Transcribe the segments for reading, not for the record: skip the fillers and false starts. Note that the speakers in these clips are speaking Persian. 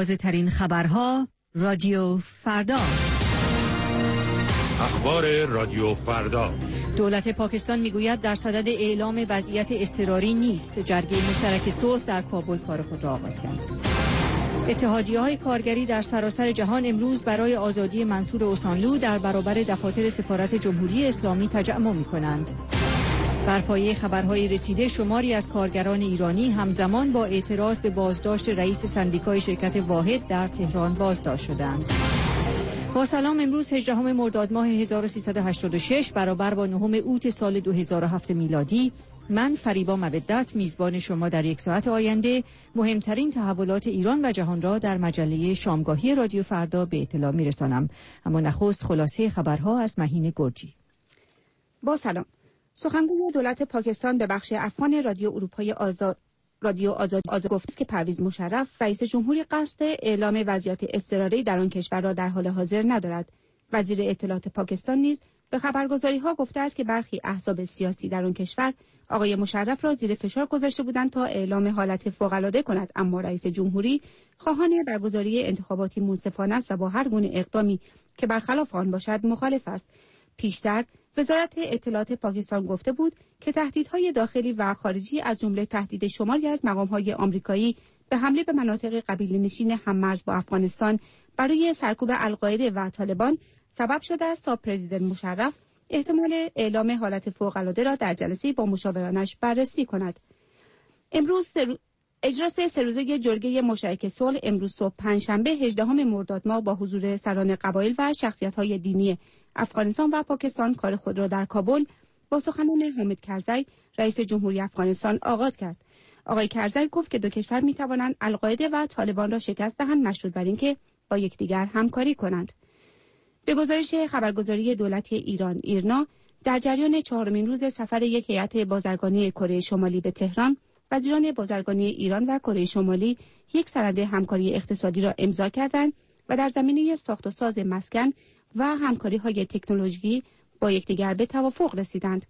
تازه‌ترین خبرها رادیو فردا. اخبار رادیو فردا. دولت پاکستان میگوید در صدد اعلام وضعیت اضطراری نیست. جرگه مشترک صلح در کابل کار خود را آغاز کرد. اتحادیه‌های کارگری در سراسر جهان امروز برای آزادی منصور اوسانلو در برابر دفاتر سفارت جمهوری اسلامی تجمع می‌کنند. بر پایه خبرهای رسیده شماری از کارگران ایرانی همزمان با اعتراض به بازداشت رئیس سندیکای شرکت واحد در تهران بازداشت شدند. با سلام، امروز 18 مرداد ماه 1386 برابر با 9 اوت سال 2007 میلادی، من فریبا مودت میزبان شما در یک ساعت آینده مهمترین تحولات ایران و جهان را در مجله شامگاهی رادیو فردا به اطلاع میرسانم. اما نخست خلاصه خبرها از مهین گرجی. با سلام. سخنگوی دولت پاکستان به بخش افغان رادیو اروپای آزاد گفت که پرویز مشرف رئیس جمهوری قصد اعلام وضعیت اضطراری در آن کشور را در حال حاضر ندارد. وزیر اطلاعات پاکستان نیز به خبرگزاری‌ها گفته است که برخی احزاب سیاسی در آن کشور آقای مشرف را زیر فشار گذاشته بودند تا اعلام حالت فوق‌العاده کند، اما رئیس جمهوری خواهان برگزاری انتخاباتی منصفانه است و با هر گونه اقدامی که برخلاف آن باشد مخالف است. پیشتر وزارت اطلاعات پاکستان گفته بود که تهدیدهای داخلی و خارجی از جمله تهدید شماری از مقام‌های آمریکایی به حمله به مناطق قبیله‌نشین هم‌مرز با افغانستان برای سرکوب القاعده و طالبان سبب شده است تا پرزیدنت مشرف احتمال اعلام حالت فوق‌العاده را در جلسه با مشاورانش بررسی کند. امروز اجراس سه روزه جرگه مشترک صلح امروز صبح پنجشنبه 18 مرداد ماه با حضور سران قبایل و شخصیت‌های دینی افغانستان و پاکستان کار خود را در کابل با سخنان حامد کرزی رئیس جمهوری افغانستان آغاز کرد. آقای کرزی گفت که دو کشور می‌توانند القاعده و طالبان را شکست دهند مشروط بر اینکه با یکدیگر همکاری کنند. به گزارش خبرگزاری دولتی ایران ایرنا، در جریان چهارمین روز سفر یک هیئت بازرگانی کره شمالی به تهران، وزیران بازرگانی ایران و کره شمالی یک سند همکاری اقتصادی را امضا کردند و در زمینه ساخت و ساز مسکن و همکاری‌های تکنولوژیکی با یکدیگر به توافق رسیدند.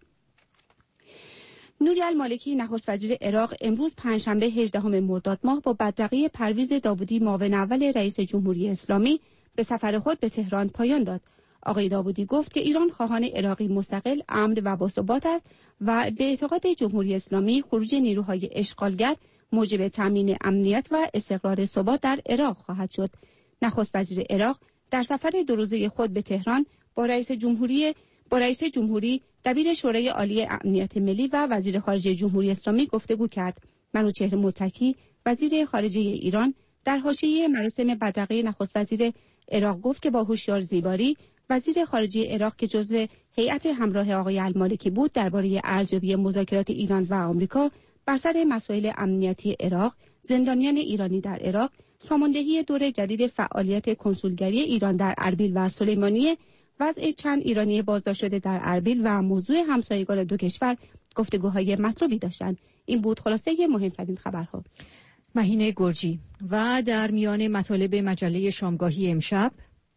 نوری المالکی نخست وزیر عراق امروز پنجشنبه 18 مرداد ماه با بدرقه پرویز داوودی معاون اول رئیس جمهوری اسلامی به سفر خود به تهران پایان داد. آقای داوودی گفت که ایران خواهان عراقی مستقل، امن و باثبات است و به اعتقاد جمهوری اسلامی خروج نیروهای اشغالگر موجب تامین امنیت و استقرار ثبات در عراق خواهد شد. نخست وزیر عراق در سفر دو روزه خود به تهران با رئیس جمهوری، دبیر شورای عالی امنیت ملی و وزیر خارجه جمهوری اسلامی گفتگو کرد. منوچهر متکی وزیر خارجه ایران در حاشیه مراسم بدرقه نخست وزیر عراق گفت که با هوشیار زیباری وزیر خارجه عراق که جزو هیئت همراه آقای المالکی بود درباره ارزیابی مذاکرات ایران و آمریکا بر سر مسائل امنیتی عراق، زندانیان ایرانی در عراق، ساماندهی دور جدید فعالیت کنسولگری ایران در اربیل و سلیمانیه، وضع چند ایرانی بازداشت شده در اربیل و موضوع همسایگان دو کشور گفتگوهای مطلوبی داشتند. این بود خلاصه مهمترین خبرها. مهین گرجی. و در میان مطالب مجله شامگاهی امشب،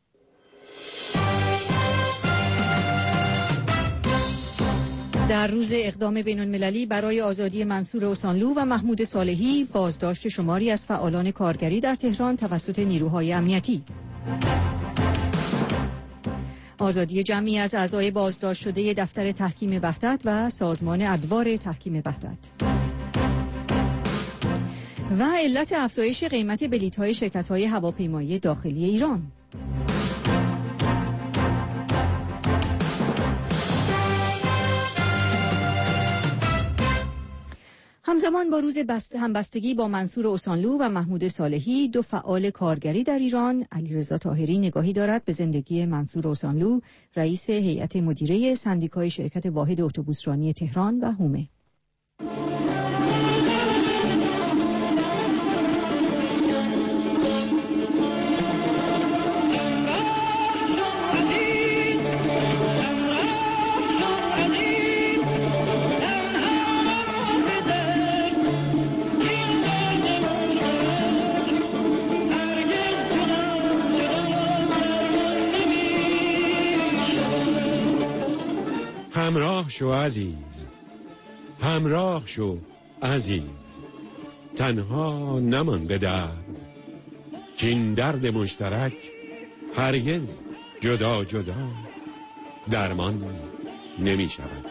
در روز اقدام بین‌المللی برای آزادی منصور اوسانلو و محمود صالحی، بازداشت شماری از فعالان کارگری در تهران توسط نیروهای امنیتی. آزادی جمعی از اعضای بازداشت شده دفتر تحکیم وحدت و سازمان ادوار تحکیم وحدت. و علت افزایش قیمت بلیط‌های شرکت‌های هواپیمایی داخلی ایران. همزمان با روز همبستگی با منصور اوسانلو و محمود صالحی، دو فعال کارگری در ایران، علیرضا طاهری نگاهی دارد به زندگی منصور اوسانلو، رئیس هیئت مدیره سندیکای شرکت واحد اتوبوسرانی تهران و حومه. همراه شو عزیز، همراه شو عزیز، تنها نمان به درد، کین درد مشترک هرگز جدا جدا درمان نمی شود.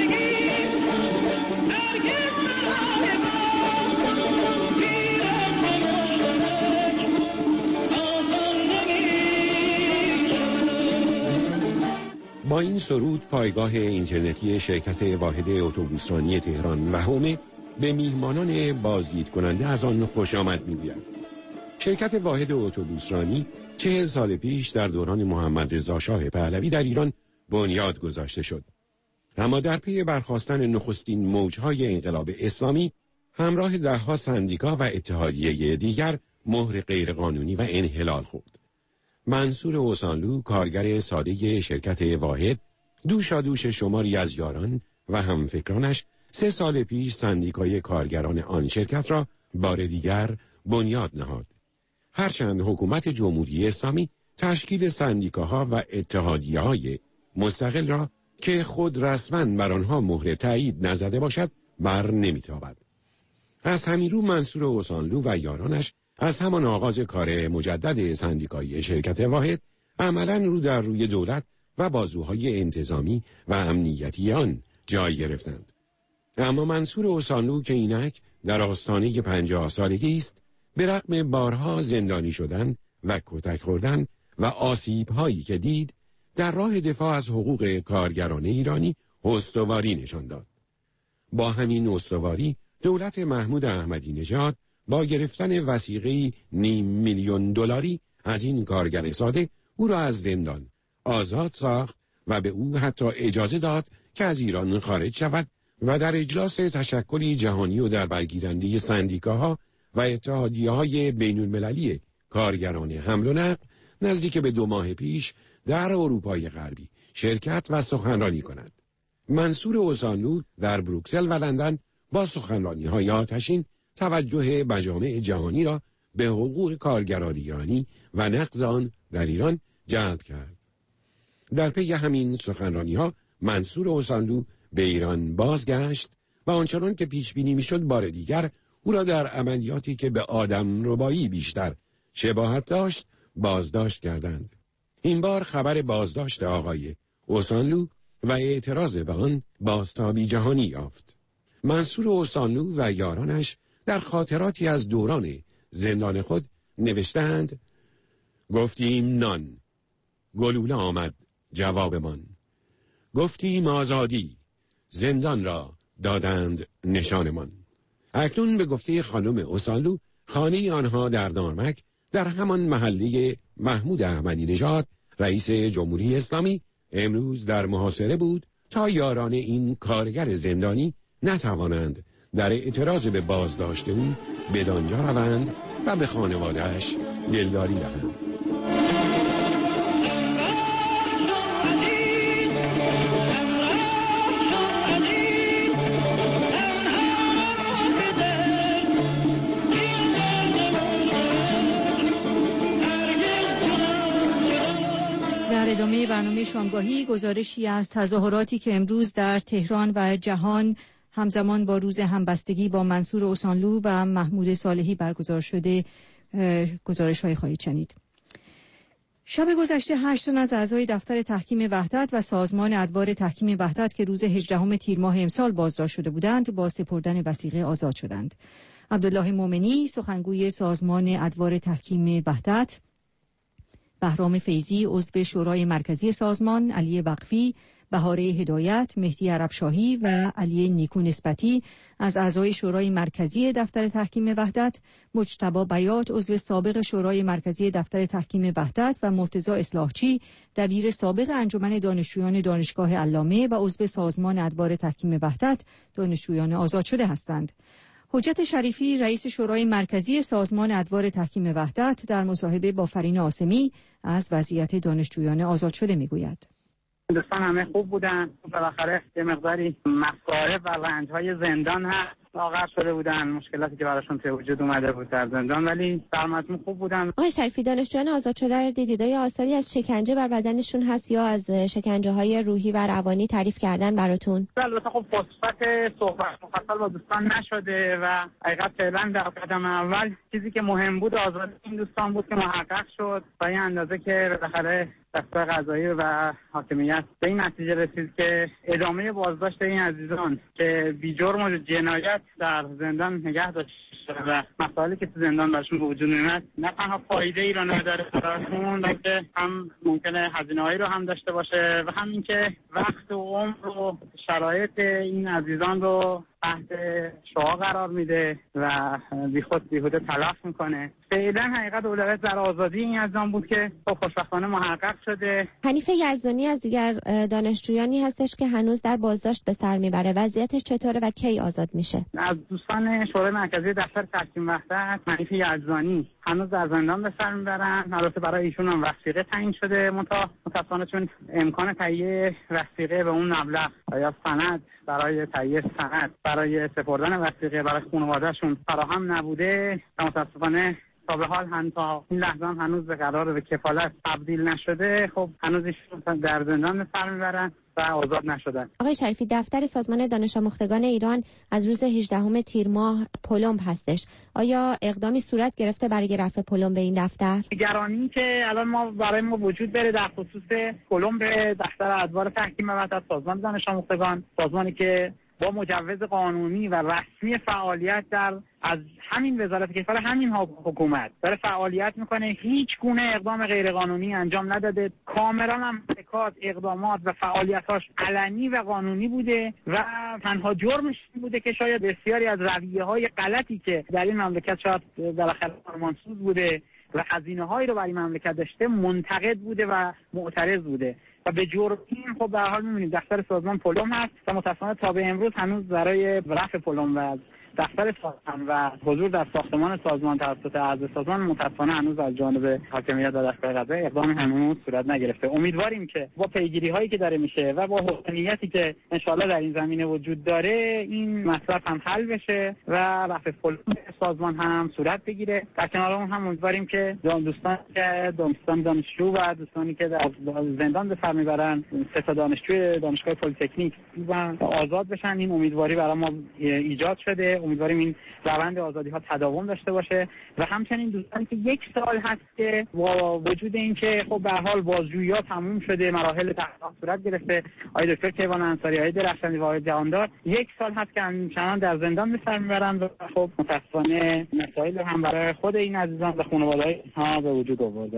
با این سرود پایگاه اینترنتی شرکت واحد اتوبوسرانی تهران و حومه به میهمانان بازدید کننده از آن خوش آمد می‌گوید. شرکت واحد اتوبوسرانی 40 سال پیش در دوران محمد رضا شاه پهلوی در ایران بنیاد گذاشته شد. اما در پی برخاستن نخستین موج‌های انقلاب اسلامی همراه ده‌ها سندیکا و اتحادیه دیگر مهر غیرقانونی و انحلال خورد. منصور اوسانلو کارگر ساده شرکت واحد دوشادوش شماری از یاران و همفکرانش 3 سال پیش سندیکای کارگران آن شرکت را بار دیگر بنیاد نهاد. هرچند حکومت جمهوری اسلامی تشکیل سندیکاها و اتحادیه‌های مستقل را که خود رسما بر آنها مهر تایید نزده باشد بر نمیتابد. از همین رو منصور اوسانلو و یارانش از همان آغاز کار مجدد سندیکای شرکت واحد عملاً رو در روی دولت و بازوهای انتظامی و امنیتی آن جای گرفتند. اما منصور اوسانلو که اینک در آستانه 50 سالگی است، به رغم بارها زندانی شدن و کتک خوردن و آسیب‌هایی که دید، در راه دفاع از حقوق کارگران ایرانی استواری نشان داد. با همین استواری دولت محمود احمدی نژاد با گرفتن وثیقه‌ای $500,000 از این کارگر ساده او را از زندان آزاد ساخت و به او حتی اجازه داد که از ایران خارج شود و در اجلاس تشکلی جهانی و در برگیرنده سندیکاها و اتحادیه‌های بین‌المللی کارگران حمل و نقل نزدیک به 2 ماه پیش در اروپای غربی شرکت و سخنرانی کند. منصور اوسانلو در بروکسل و لندن با سخنرانی‌های آتشین توجه مجامع جهانی را به حقوق کارگران ایرانی و نقض آن در ایران جلب کرد. در پی همین سخنرانی‌ها منصور اوسانلو به ایران بازگشت و آنچنان که پیش بینی میشد بار دیگر او را در عملیاتی که به آدمربایی بیشتر شباهت داشت بازداشت کردند. این بار خبر بازداشت آقای اوسانلو و اعتراض به آن بازتابی جهانی یافت. منصور اوسانلو و یارانش در خاطراتی از دوران زندان خود نوشتند: گفتیم نان، گلوله آمد جوابمان. گفتیم آزادی، زندان را دادند نشانمان. اکنون به گفته خانم اوسانلو خانه آنها در نارمک در همان محله محمود احمدی نژاد رئیس جمهوری اسلامی امروز در محاصره بود تا یاران این کارگر زندانی نتوانند در اعتراض به بازداشت او بدانجا روند و به خانواده‌اش دلداری دهند. در ادامه برنامه شامگاهی گزارشی از تظاهراتی که امروز در تهران و جهان همزمان با روز همبستگی با منصور اوسانلو و محمود صالحی برگزار شده گزارش‌های خواهید شنید. شب گذشته 8 تن از اعضای دفتر تحکیم وحدت و سازمان ادوار تحکیم وحدت که روز 18 تیر ماه امسال بازداشت شده بودند با سپردن وثیقه آزاد شدند. عبدالله مومنی سخنگوی سازمان ادوار تحکیم وحدت، بهرام فیضی عضو شورای مرکزی سازمان، علی وقفی، بهاره هدایت، مهدی عربشاهی و علی نیکو نسبتی از اعضای شورای مرکزی دفتر تحکیم وحدت، مجتبی بیات عضو سابق شورای مرکزی دفتر تحکیم وحدت و مرتضی اصلاحچی دبیر سابق انجمن دانشجویان دانشگاه علامه و عضو سازمان ادوار تحکیم وحدت دانشجویان آزاد شده هستند. حجت شریفی رئیس شورای مرکزی سازمان ادوار تحکیم وحدت در مصاحبه با فرین عاصمی از وضعیت دانشجویان آزاد شده میگوید: دوستان همه خوب بودن. بالاخره یه مقداری مصائب و رنج‌های زندان هست لاغر شده بودن، مشکلاتی که براشون به وجود اومده بود در زندان، ولی در مجموع خوب بودن. آقای شریفی، دانشجویان آزاد شده رو دیدید آثاری از شکنجه بر بدنشون هست یا از شکنجه‌های روحی و روانی تعریف کردن براتون؟ البته خب فرصت صحبت مفصل با دوستان نشده و حقیقت فعلا در قدم اول چیزی که مهم بود آزادی این دوستان بود که محقق شد و این اندازه که بالاخره دستگاه قضایی و حاکمیت به این نتیجه رسید که ادامه بازداشت این عزیزان که بی جرم و جنایت در زندان نگه داشته و مسائلی که تو زندان برشون به وجود میاد نه تنها فایده ای رو نداره براشون، بلکه هم ممکنه هزینه‌هایی رو هم داشته باشه و هم اینکه وقت و عمر و شرایط این عزیزان رو تحت شعاع قرار میده و بیهوده تلف میکنه. فعلا حقیقت اولویت در آزادی این عزیزان بود که خوشبختانه محقق شده. حنیف یزدانی از دیگر دانشجویانی هستش که هنوز در بازداشت به سر میبره. وضعیتش چطوره و کی آزاد میشه؟ از دوستان شورای مرکزی دفتر تحکیم وحدت حنیف یزدانی هنوز در زندان به سر میبرن. البته برای ایشون هم وثیقه تعیین شده، متأسفانه چون امکان تهیه وثیقه به اون مبلغ یا سند برای تهیه سند برای سپردن وثیقه برای خانواده‌شون فراهم نبوده، متأسفانه تا به حال تا این لحظه هم هنوز به قرار به کفالت تبدیل نشده. خب هنوز ایشون در زندان به سر میبرن و آزاد نشدن. آقای شریفی، دفتر سازمان دانش آموختگان ایران از روز 18 تیر ماه پلمب هستش. آیا اقدامی صورت گرفته برای رفع پلمب به این دفتر؟ نگرانی که الان برای ما وجود داره در خصوص پلمب دفتر ادوار تحکیم وحدت سازمان دانش آموختگان، سازمانی که با مجوز قانونی و رسمی فعالیت از همین وزارت کشور، همین حکومت داره فعالیت میکنه، هیچ گونه اقدام غیرقانونی انجام نداده. کاملا هم اقدامات و فعالیتاش علنی و قانونی بوده و تنها جرمش بوده که شاید بسیاری از رویه‌های غلطی که در این مملکت شاید بالاخره فرمانسوز بوده و هزینه‌هایی رو برای مملکت داشته منتقد بوده و معترض بوده و به جرم این خب به هر حال می‌بینید دفتر سازمان پلم هست و متأسفانه تا به امروز هنوز برای رفع پلم و دفتر سازمان و حضور در ساختمان سازمان توسط اعضای سازمان متأسفانه هنوز از جانب حاکمیت و دستگاه قضایی اقدام هنوز صورت نگرفته. امیدواریم که با پیگیری‌هایی که داره میشه و با حسنیتی که انشالله در این زمینه وجود داره این مسئله هم حل بشه و رفع پلم سازمان هم صورت بگیره. در کنار اون هم امیدواریم که دوستان دانشجو و دوستانی که در زندان به سر میبرن، سه تا دانشجوی دانشگاه پلی‌تکنیک آزاد بشن. این امیدواری برای ما ایجاد شده. امیدواریم این روند آزادی ها تداوم داشته باشه و همچنین دوستانی که 1 سال هست که با وجود این که خب به هر حال بازجویی ها تموم شده، مراحل تحقیقات صورت گرفته، آقای دکتر کیوان انصاری، آقای درخشانی و آقای جهاندار 1 سال هست که همچنان در زندان به سر میبرن و خب متأسفانه مسائل هم برای خود این عزیزان و خانواده ها به وجود آورده.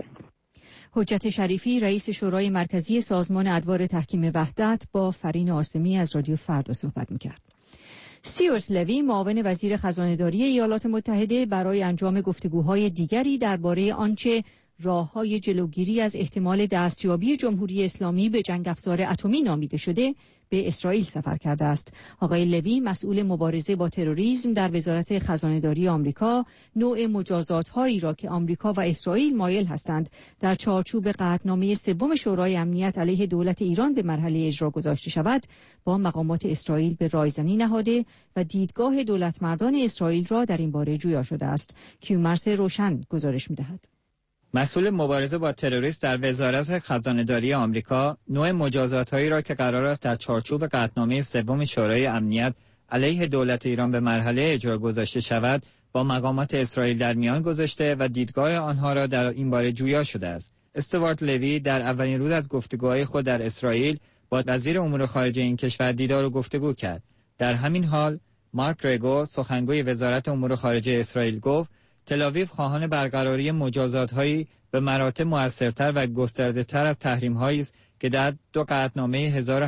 حجت شریفی، رئیس شورای مرکزی سازمان ادوار تحکیم وحدت، با فرین آسمی از رادیو فردا صحبت می‌کرد. استیوارت لوی، معاون وزیر خزانه‌داری ایالات متحده، برای انجام گفتگوهای دیگری درباره آنچه راه‌های جلوگیری از احتمال دستیابی جمهوری اسلامی به جنگ افزار اتمی نامیده شده به اسرائیل سفر کرده است. آقای لوی، مسئول مبارزه با تروریسم در وزارت خزانه‌داری آمریکا، نوع مجازات‌هایی را که آمریکا و اسرائیل مایل هستند در چارچوب قطعنامه 3 شورای امنیت علیه دولت ایران به مرحله اجرا گذاشته شود، با مقامات اسرائیل به رایزنی نهاده و دیدگاه دولتمردان اسرائیل را در این باره جویا شده است. کیومرث روشن گزارش می‌دهد. مسئول مبارزه با تروریسم در وزارت خزانه‌داری آمریکا نوع مجازات‌هایی را که قرار است در چارچوب قطعنامه 3 شورای امنیت علیه دولت ایران به مرحله اجرا گذاشته شود با مقامات اسرائیل در میان گذاشته و دیدگاه آنها را در این باره جویا شده است. استیوارت لوی در اولین روز از گفتگوهای خود در اسرائیل با وزیر امور خارجه این کشور دیدار و گفتگو کرد. در همین حال مارک رگو، سخنگوی وزارت امور خارجه اسرائیل، گفت تل‌آویو خواهان برقراری مجازات‌هایی به مراتب مؤثرتر و گسترده‌تر از تحریم‌هایی است که در 2 قطعنامه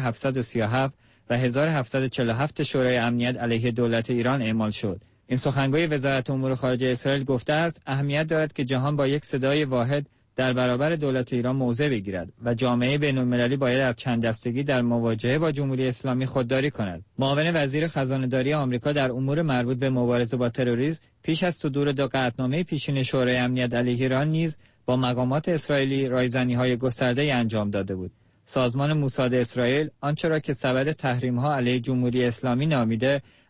1737 و 1747 شورای امنیت علیه دولت ایران اعمال شد. این سخنگوی وزارت امور خارجه اسرائیل گفته است اهمیت دارد که جهان با یک صدای واحد در برابر دولت ایران موضع بگیرد و جامعه بین‌المللی باید از چند دستگی در مواجهه با جمهوری اسلامی خودداری کند. معاون وزیر خزانه‌داری آمریکا در امور مربوط به مبارزه با تروریسم پیش از صدور 2 قطعنامه پیشین شورای امنیت علیه ایران نیز با مقامات اسرائیلی رایزنی‌های گسترده‌ای انجام داده بود. سازمان موساد اسرائیل آنچه را که سبد تحریم‌ها علیه جمهوری اسلامی نامیده،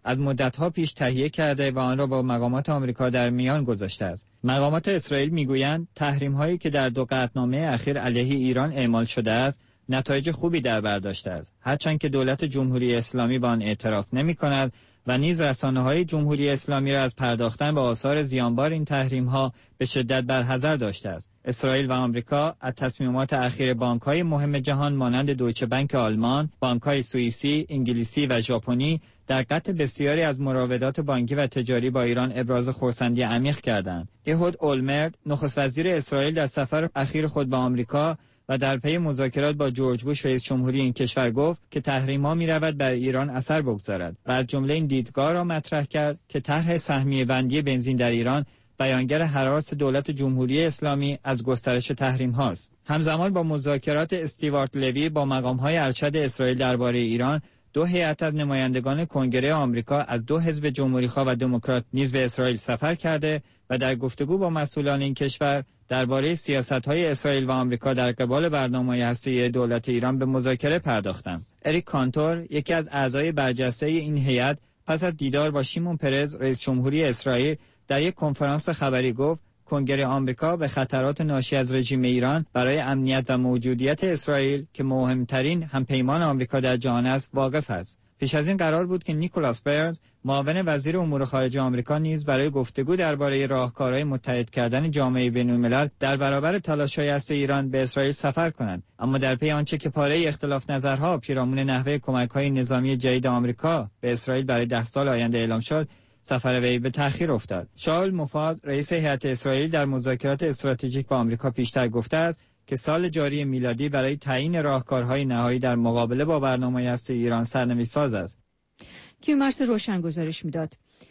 از مدت‌ها پیش تهیه کرده و آن را با مقامات آمریکا در میان گذاشته است. مقامات اسرائیل میگویند تحریم‌هایی که در 2 قطعنامه اخیر علیه ایران اعمال شده است نتایج خوبی در بر داشته است، هرچند که دولت جمهوری اسلامی با آن اعتراف نمی‌کند و نیز رسانه‌های جمهوری اسلامی را از پرداختن به آثار زیانبار این تحریم‌ها به شدت برحذر داشته است. اسرائیل و آمریکا از تصمیمات اخیر بانک‌های مهم جهان مانند دویچه بانک آلمان، بانک‌های سوئیسی، انگلیسی و ژاپنی در قطع بسیاری از مراودات بانکی و تجاری با ایران ابراز خرسندی عمیق کردند. اهود اولمرت، نخست وزیر اسرائیل، در سفر اخیر خود به آمریکا و در پی مذاکرات با جورج بوش رئیس جمهوری این کشور گفت که تحریم‌ها می‌رود بر ایران اثر بگذارد و از جمله این دیدگاه را مطرح کرد که طرح سهمیه بندی بنزین در ایران بیانگر هراس دولت جمهوری اسلامی از گسترش تحریم هاست. همزمان با مذاکرات استیوارت لوی با مقام‌های ارشد اسرائیل درباره ایران، 2 هیئت از نمایندگان کنگره آمریکا از 2 حزب جمهوری‌خواه و دموکرات نیز به اسرائیل سفر کرده و در گفتگو با مسئولان این کشور درباره سیاست‌های اسرائیل و آمریکا در قبال برنامه‌های هسته‌ای دولت ایران به مذاکره پرداختند. اریک کانتور، یکی از اعضای برجسته این هیئت، پس از دیدار با شیمون پرز رئیس جمهوری اسرائیل در یک کنفرانس خبری گفت کنگره آمریکا به خطرات ناشی از رژیم ایران برای امنیت و موجودیت اسرائیل که مهمترین همپیمان آمریکا در جهان است واقف است. پیش از این قرار بود که نیکولاس برنز، معاون وزیر امور خارجه آمریکا، نیز برای گفتگو درباره راهکارهای متحد کردن جامعه بین‌الملل در برابر تلاش‌های هسته‌ای ایران به اسرائیل سفر کنند، اما در پی آنچه که پاره اختلاف نظرها پیرامون نحوه کمک‌های نظامی جدید آمریکا به اسرائیل برای 10 سال آینده اعلام شد، سفر وی به تأخیر افتاد. شاول موفاد، رئیس هیئت اسرائیل، در مذاکرات استراتژیک با آمریکا پیشتر گفته است که سال جاری میلادی برای تعیین راهکارهای نهایی در مقابله با برنامه هسته‌ای ایران سرنوشت‌ساز است. کیومرث روشن گزارش میداد.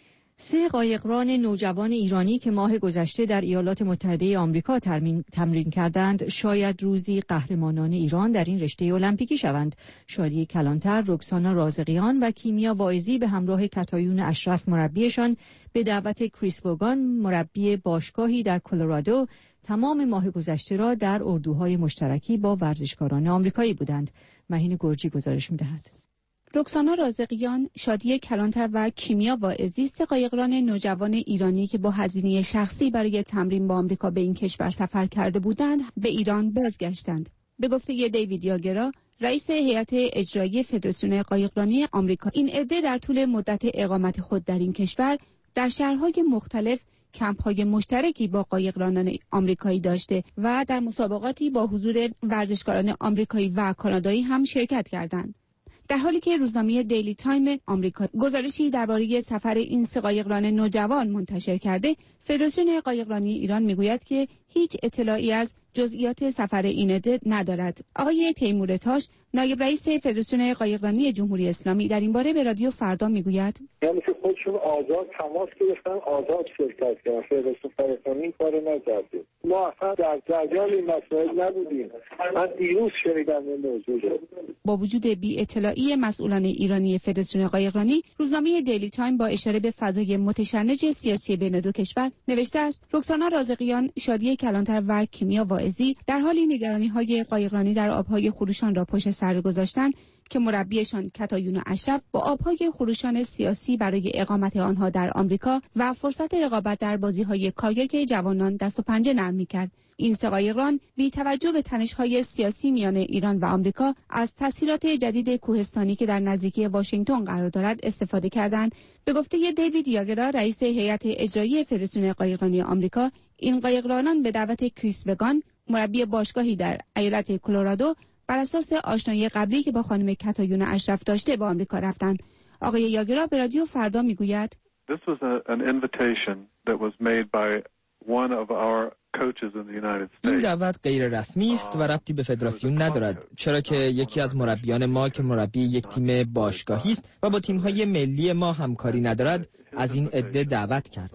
3 قایقران نوجوان ایرانی که ماه گذشته در ایالات متحده آمریکا تمرین کردند شاید روزی قهرمانان ایران در این رشته المپیکی شوند. شادی کلانتر، رکسانا رازقیان و کیمیا واعظی به همراه کتایون اشرف مربیشان به دعوت کریس ووگان، مربی باشگاهی در کلرادو، تمام ماه گذشته را در اردوهای مشترکی با ورزشکاران آمریکایی بودند. مهین گرجی گزارش می‌دهد. رکسانا رازقیان، شادی کلانتر و کیمیا واعظی، 3 قایقران نوجوان ایرانی که با هزینه شخصی برای تمرین با آمریکا به این کشور سفر کرده بودند، به ایران بازگشتند. به گفته دیوید یاگرا، رئیس هیئت اجرایی فدراسیون قایقرانی آمریکا، این عده در طول مدت اقامت خود در این کشور در شهرهای مختلف کمپ‌های مشترکی با قایقرانان آمریکایی داشته و در مسابقاتی با حضور ورزشکاران آمریکایی و کانادایی هم شرکت کردند. در حالی که روزنامه دیلی تایم آمریکا گزارشی درباره سفر این 3 قایقران نوجوان منتشر کرده، فدراسیون قایقرانی ایران میگوید که هیچ اطلاعی از جزئیات سفر این عده ندارد. آقای تیمور تاش، نایب رئیس فدراسیون قایقرانی جمهوری اسلامی، در این باره به رادیو فردا میگوید: یعنی که خودشون آزاد تماس گرفتن، آزاد شرکت کردن. فدراسیون قایقرانی این کارو نکرده. ما اصلا در جریان این مسائل نبودیم. من دیروز شنیدم این موضوع رو. با وجود بی اطلاعی مسئولان ایرانی فدراسیون قایقرانی، روزنامه دیلی تایم با اشاره به فضای متشنج سیاسی بین دو کشور نوشته است: رکسانا رازقیان، شادی کلانتر و کیمیا واعظی در حالی نگرانی‌های قایقرانی در آب‌های خروشان را پشت سر گذاشتند که مربیشان کتایون اشرف با آب‌های خروشان سیاسی برای اقامت آنها در آمریکا و فرصت رقابت در بازی‌های کاریاک جوانان دست و پنجه نرم می‌کرد. این 3 قایقران بی توجه به تنش‌های سیاسی میان ایران و آمریکا از تسهیلات جدید کوهستانی که در نزدیکی واشنگتن قرار دارد استفاده کردند. به گفته دیوید یاگرا، رئیس هیئت اجرایی فدراسیون قایقرانی آمریکا، این قایقرانان به دعوت کریس وگان، مربی باشگاهی در ایالت کلرادو، بر اساس آشنایی قبلی که با خانم کتایون اشرف داشته به آمریکا رفتند. آقای یاگرا به رادیو فردا میگوید: This was an invitation that was made by one of our coaches in the United States. این دعوت غیر رسمی است و ربطی به فدراسیون ندارد، چرا که یکی از مربیان ما که مربی یک تیم باشگاهی است و با تیم‌های ملی ما همکاری ندارد، از این عده دعوت کرد.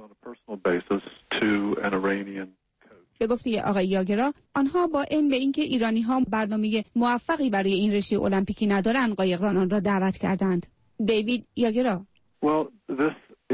به گفته آقای یاگرا، آنها با علم به اینکه ایرانی‌ها برنامه موفقی برای این رشته المپیکی ندارند، قایقرانان را دعوت کردند. دیوید یاگرا: Well, this is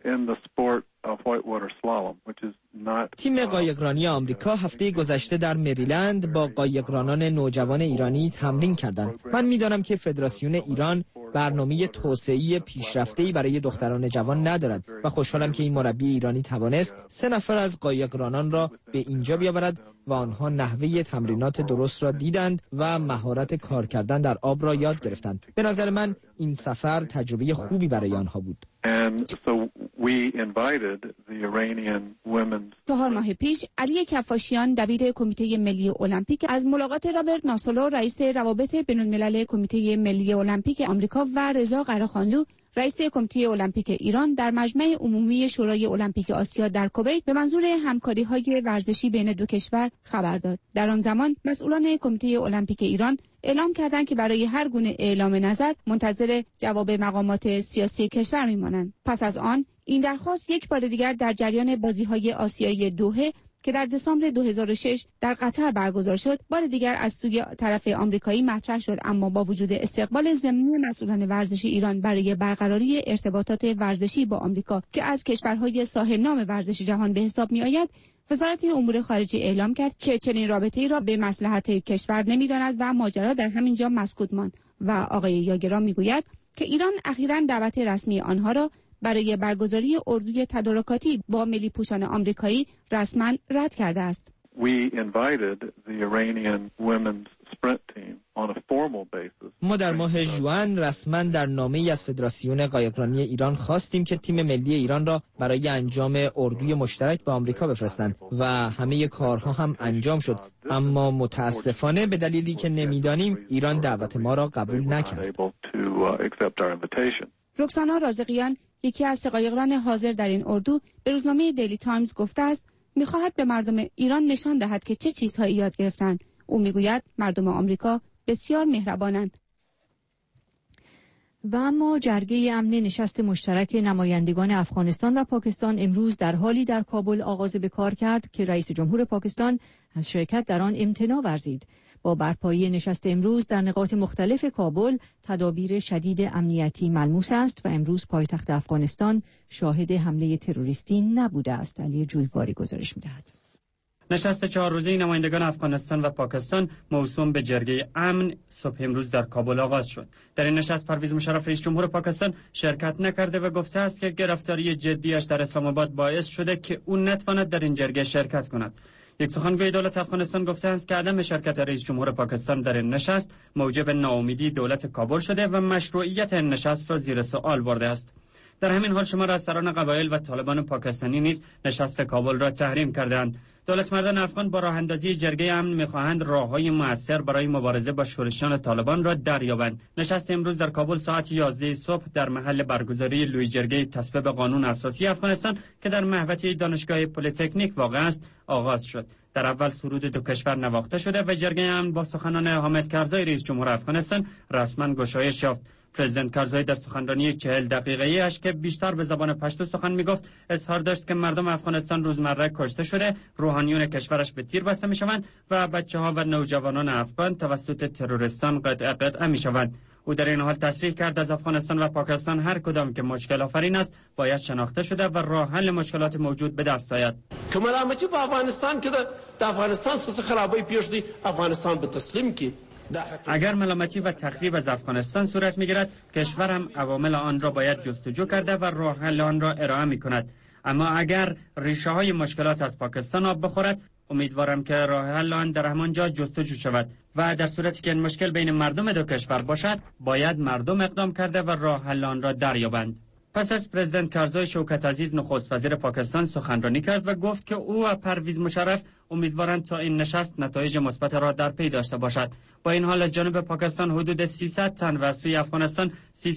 in the sport of whitewater slalom, which is not. تیم قایقرانی آمریکا هفته گذشته در مریلند با قایقرانان نوجوان ایرانی تمرین کردند. من می‌دانم که فدراسیون ایران برنامه توسعه‌ای پیشرفته‌ای برای دختران جوان ندارد و خوشحالم که این مربی ایرانی توانست 3 نفر از قایقرانان را به اینجا بیاورد و آنها نحوه تمرینات درست را دیدند و مهارت کار کردن در آب را یاد گرفتند. به نظر من این سفر تجربه خوبی برای آنها بود. And so we invited the Iranian women's 4 ماه پیش علی کفاشیان دبیر کمیته ملی المپیک از ملاقات رابرت ناسولو رئیس روابط بین‌الملل کمیته ملی المپیک آمریکا و رضا قره‌خانلو رئیس کمیته المپیک ایران در مجمع عمومی شورای المپیک آسیا در کویت به منظور همکاری‌های ورزشی بین دو کشور خبر داد. در آن زمان مسئولان کمیته المپیک ایران اعلام کردند که برای هر گونه اعلام نظر منتظر جواب مقامات سیاسی کشور می‌مانند. پس از آن این درخواست یک بار دیگر در جریان بازی‌های آسیایی دوحه که در دسامبر 2006 در قطر برگزار شد بار دیگر از سوی طرف آمریکایی مطرح شد، اما با وجود استقبال ضمنی مسئولان ورزشی ایران برای برقراری ارتباطات ورزشی با آمریکا که از کشورهای صاحب نام ورزش جهان به حساب می‌آید، وزارت امور خارجه اعلام کرد که چنین رابطه‌ای را به مصلحت کشور نمی‌داند و ماجرا در همین جا مسکوت ماند. و آقای یاگرا می‌گوید که ایران اخیراً دعوت رسمی آنها را برای برگزاری اردوی تدارکاتی با ملی پوشان آمریکایی رسما رد کرده است. We invited the Iranian women's sprint team on a formal basis. ما در ماه ژوئن رسما در نامه‌ای از فدراسیون قایقرانی ایران خواستیم که تیم ملی ایران را برای انجام اردوی مشترک به آمریکا بفرستند و همه کارها هم انجام شد، اما متاسفانه به دلیلی که نمی‌دانیم ایران دعوت ما را قبول نکرد. رکسانا رازقیان یکی از قایقران حاضر در این اردو به روزنامه دیلی تایمز گفته است می‌خواهد به مردم ایران نشان دهد که چه چیزهایی یاد گرفتند. او می‌گوید مردم آمریکا بسیار مهربانند. و اما جرگه امن نشست مشترک نمایندگان افغانستان و پاکستان امروز در حالی در کابل آغاز به کار کرد که رئیس جمهور پاکستان از شرکت در آن امتناع ورزید. با برپایی نشست امروز در نقاط مختلف کابل تدابیر شدید امنیتی ملموس است و امروز پایتخت افغانستان شاهد حمله تروریستی نبوده است. علی جویباری گزارش می‌دهد. نشست 4 روزه نمایندگان افغانستان و پاکستان موسوم به جرگه امن صبح امروز در کابل آغاز شد. در این نشست پرویز مشرف رئیس جمهور پاکستان شرکت نکرده و گفته است که گرفتاری جدیش در اسلام آباد باعث شده که او نتواند در این جرگه شرکت کند. یک سخنگوی دولت افغانستان گفته است که عدم شرکت رئیس جمهور پاکستان در این نشست موجب ناامیدی دولت کابل شده و مشروعیت این نشست را زیر سوال برده است. در همین حال شمار از سران قبایل و طالبان پاکستانی نیز نشست کابل را تحریم کردند. دولتمردان افغان با راه اندازی جرگه امن می‌خواهند راه‌های مؤثر برای مبارزه با شورشیان طالبان را دریابند. نشست امروز در کابل ساعت 11 صبح در محل برگزاری لوی جرگه تصویب قانون اساسی افغانستان که در محوطه دانشگاه پلی‌تکنیک واقع است آغاز شد. در اول سرود دو کشور نواخته شده و جرگه امن با سخنان حامد کرزای رئیس جمهور افغانستان رسما گشایش یافت. پرزیدنت کرزای در سخنرانی 40 دقیقه‌ای اش که بیشتر به زبان پشتو سخن میگفت اظهار داشت که مردم افغانستان روزمره کشته شده، روحانیون کشورش به تیر بسته میشوند و بچه‌ها و نوجوانان افغان توسط تروریستان قطع میشوند. او در این حال تصریح کرد از افغانستان و پاکستان هر کدام که مشکل آفرین است باید شناخته شده و راه حل مشکلات موجود به دست آید. که ملامتی په افغانستان کې د افغانستان څخه خرابې پیښ دي افغانستان به تسلیم کی. اگر ملامتی و تخریب از افغانستان صورت میگیرد کشور هم عوامل آن را باید جستجو کرده و راه حل آن را ارائه میکند. اما اگر ریشه های مشکلات از پاکستان آب بخورد امیدوارم که راه حل آن در همانجا جستجو شود و در صورتی که این مشکل بین مردم دو کشور باشد باید مردم اقدام کرده و راه حل آن را دریابند. پس از پرزیدنت کرزای شوکت عزیز نخست وزیر پاکستان سخنرانی کرد و گفت که او و پرویز مشرف امیدوارند تا این نشست نتایج مثبت را در پی داشته باشد. با این حال از جانب پاکستان حدود 300 تن و از سوی افغانستان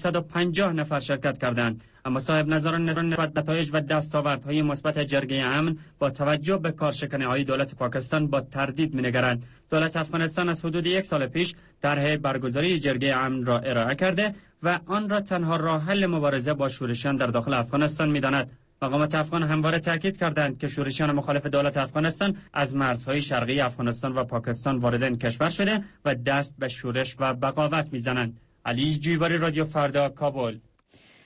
350 نفر شرکت کردند. اما صاحب نظران نتایج و دستاوردهای مثبت جرگه امن با توجه به کارشکنی‌های دولت پاکستان با تردید می‌نگرند. دولت افغانستان از حدود 1 سال پیش طرح برگزاری جرگه امن را ارائه کرده و آن را تنها راه حل مبارزه با شورشیان در داخل افغانستان می‌داند. مقامات افغان همواره تاکید کردند که شورشیان مخالف دولت افغانستان از مرزهای شرقی افغانستان و پاکستان وارد این کشور شده و دست به شورش و بغاوت می‌زنند. علی جویباری، رادیو فردا، کابل.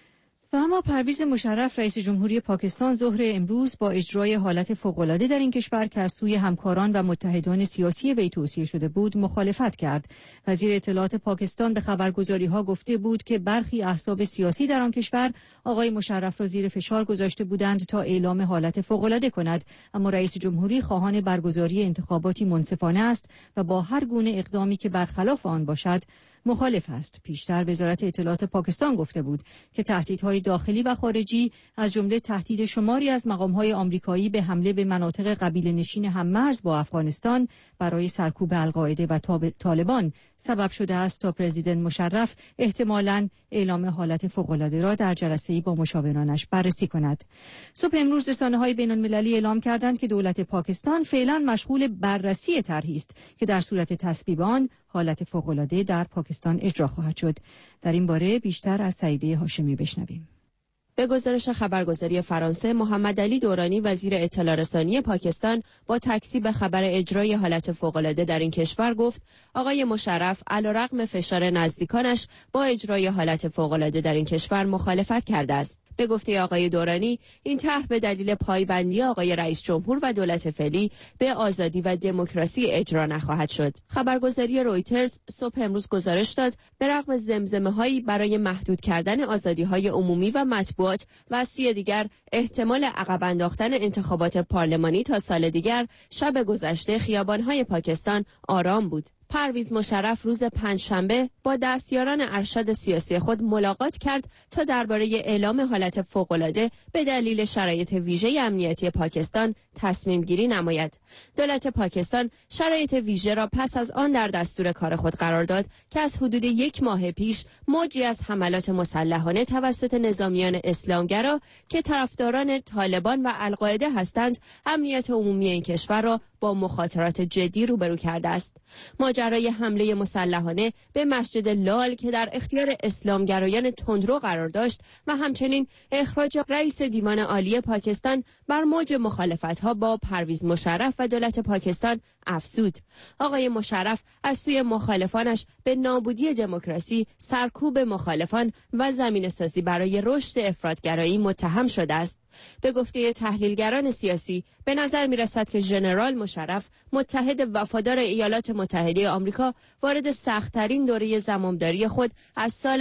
و اما پرویز مشرف رئیس جمهوری پاکستان ظهر امروز با اجرای حالت فوق‌العاده در این کشور که از سوی همکاران و متحدان سیاسی وی توصیه شده بود مخالفت کرد. وزیر اطلاعات پاکستان به خبرگزاری‌ها گفته بود که برخی احزاب سیاسی در آن کشور آقای مشرف را زیر فشار گذاشته بودند تا اعلام حالت فوق‌العاده کند، اما رئیس جمهوری خواهان برگزاری انتخاباتی منصفانه است و با هر گونه اقدامی که برخلاف آن باشد مخالف است. پیشتر وزارت اطلاعات پاکستان گفته بود که تهدیدهای داخلی و خارجی از جمله تهدید شماری از مقام‌های آمریکایی به حمله به مناطق قبیله‌نشین هم‌مرز با افغانستان برای سرکوب القاعده و طالبان سبب شده است تا پرزیدنت مشرف احتمالاً اعلام حالت فوق‌العاده را در جلسه‌ای با مشاورانش بررسی کند. صبح امروز رسانه‌های بین‌المللی اعلام کردند که دولت پاکستان فعلاً مشغول بررسی طرحی است که در صورت تصویب آن حالت فوق‌العاده در پاکستان اجرا خواهد شد. در این باره بیشتر از سعیده هاشمی بشنویم. به گزارش خبرگزاری فرانسه، محمد علی دورانی وزیر اطلاع رسانی پاکستان با تکذیب خبر اجرای حالت فوق‌العاده در این کشور گفت آقای مشرف علیرغم فشار نزدیکانش با اجرای حالت فوق‌العاده در این کشور مخالفت کرده است. به گفته آقای دورانی این طرح به دلیل پایبندی آقای رئیس جمهور و دولت فعلی به آزادی و دموکراسی اجرا نخواهد شد. خبرگزاری رویترز صبح امروز گزارش داد به رغم زمزمه‌هایی برای محدود کردن آزادی‌های عمومی و مطبوعات و از سوی دیگر احتمال عقب انداختن انتخابات پارلمانی تا سال دیگر، شب گذشته خیابان‌های پاکستان آرام بود. پرویز مشرف روز پنجشنبه با دستیاران ارشد سیاسی خود ملاقات کرد تا درباره اعلام حالت فوق‌العاده به دلیل شرایط ویژه امنیتی پاکستان تصمیم گیری نماید. دولت پاکستان شرایط ویژه را پس از آن در دستور کار خود قرار داد که از حدود 1 ماه پیش موجی از حملات مسلحانه توسط نظامیان اسلامگرا که طرفداران طالبان و القاعده هستند امنیت عمومی این کشور را با مخاطرات جدی روبرو کرده است. ماجرای حمله مسلحانه به مسجد لال که در اختیار اسلامگرایان تندرو قرار داشت و همچنین اخراج رئیس دیوان عالی پاکستان بر موج مخالفت‌ها با پرویز مشرف و دولت پاکستان افزود. آقای مشرف از سوی مخالفانش به نابودی دموکراسی، سرکوب مخالفان و زمینه‌سازی برای رشد افراطگرایی متهم شده است. به گفته تحلیلگران سیاسی به نظر می‌رسد که ژنرال مشرف متحد وفادار ایالات متحده آمریکا وارد سخت‌ترین دوره زمامداری خود از سال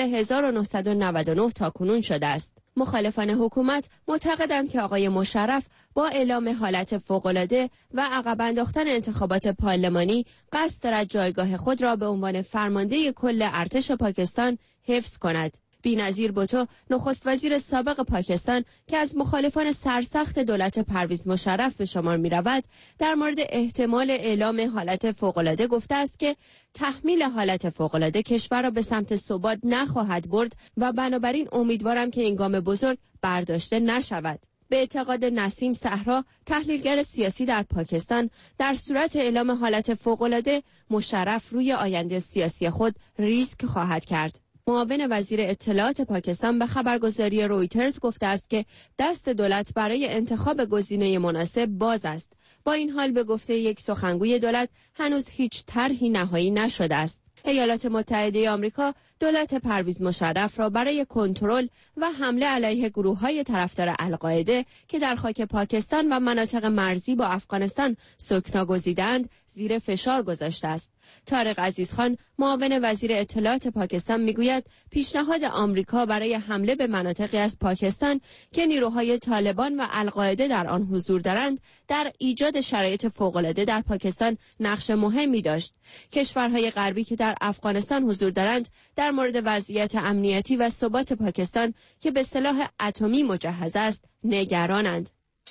1999 تا کنون شده است. مخالفان حکومت معتقدند که آقای مشرف با اعلام حالت فوق‌العاده و عقب انداختن انتخابات پارلمانی قصد دارد جایگاه خود را به عنوان فرمانده کل ارتش پاکستان حفظ کند. بی‌نظیر بوتو نخست وزیر سابق پاکستان که از مخالفان سرسخت دولت پرویز مشرف به شمار می‌رود در مورد احتمال اعلام حالت فوق‌العاده گفته است که تحمیل حالت فوق‌العاده کشور را به سمت ثبات نخواهد برد و بنابراین امیدوارم که این گام بزرگ برداشته نشود. به اعتقاد نسیم صحرا تحلیلگر سیاسی در پاکستان در صورت اعلام حالت فوق‌العاده مشرف روی آینده سیاسی خود ریسک خواهد کرد. معاون وزیر اطلاعات پاکستان به خبرگزاری رویترز گفته است که دست دولت برای انتخاب گزینه مناسب باز است. با این حال به گفته یک سخنگوی دولت هنوز هیچ طرحی نهایی نشده است. ایالات متحده آمریکا دولت پرویز مشرف را برای کنترل و حمله علیه گروه‌های طرفدار القاعده که در خاک پاکستان و مناطق مرزی با افغانستان سکنا گزیدند زیر فشار گذاشته است. طارق عزیزخان معاون وزیر اطلاعات پاکستان میگوید پیشنهاد آمریکا برای حمله به مناطقی از پاکستان که نیروهای طالبان و القاعده در آن حضور دارند در ایجاد شرایط فوق‌العاده در پاکستان نقش مهمی داشت. کشورهای غربی که در افغانستان حضور دارند در مورد وضعیت امنیتی و ثبات پاکستان که به سلاح اتمی مجهز است نگرانند.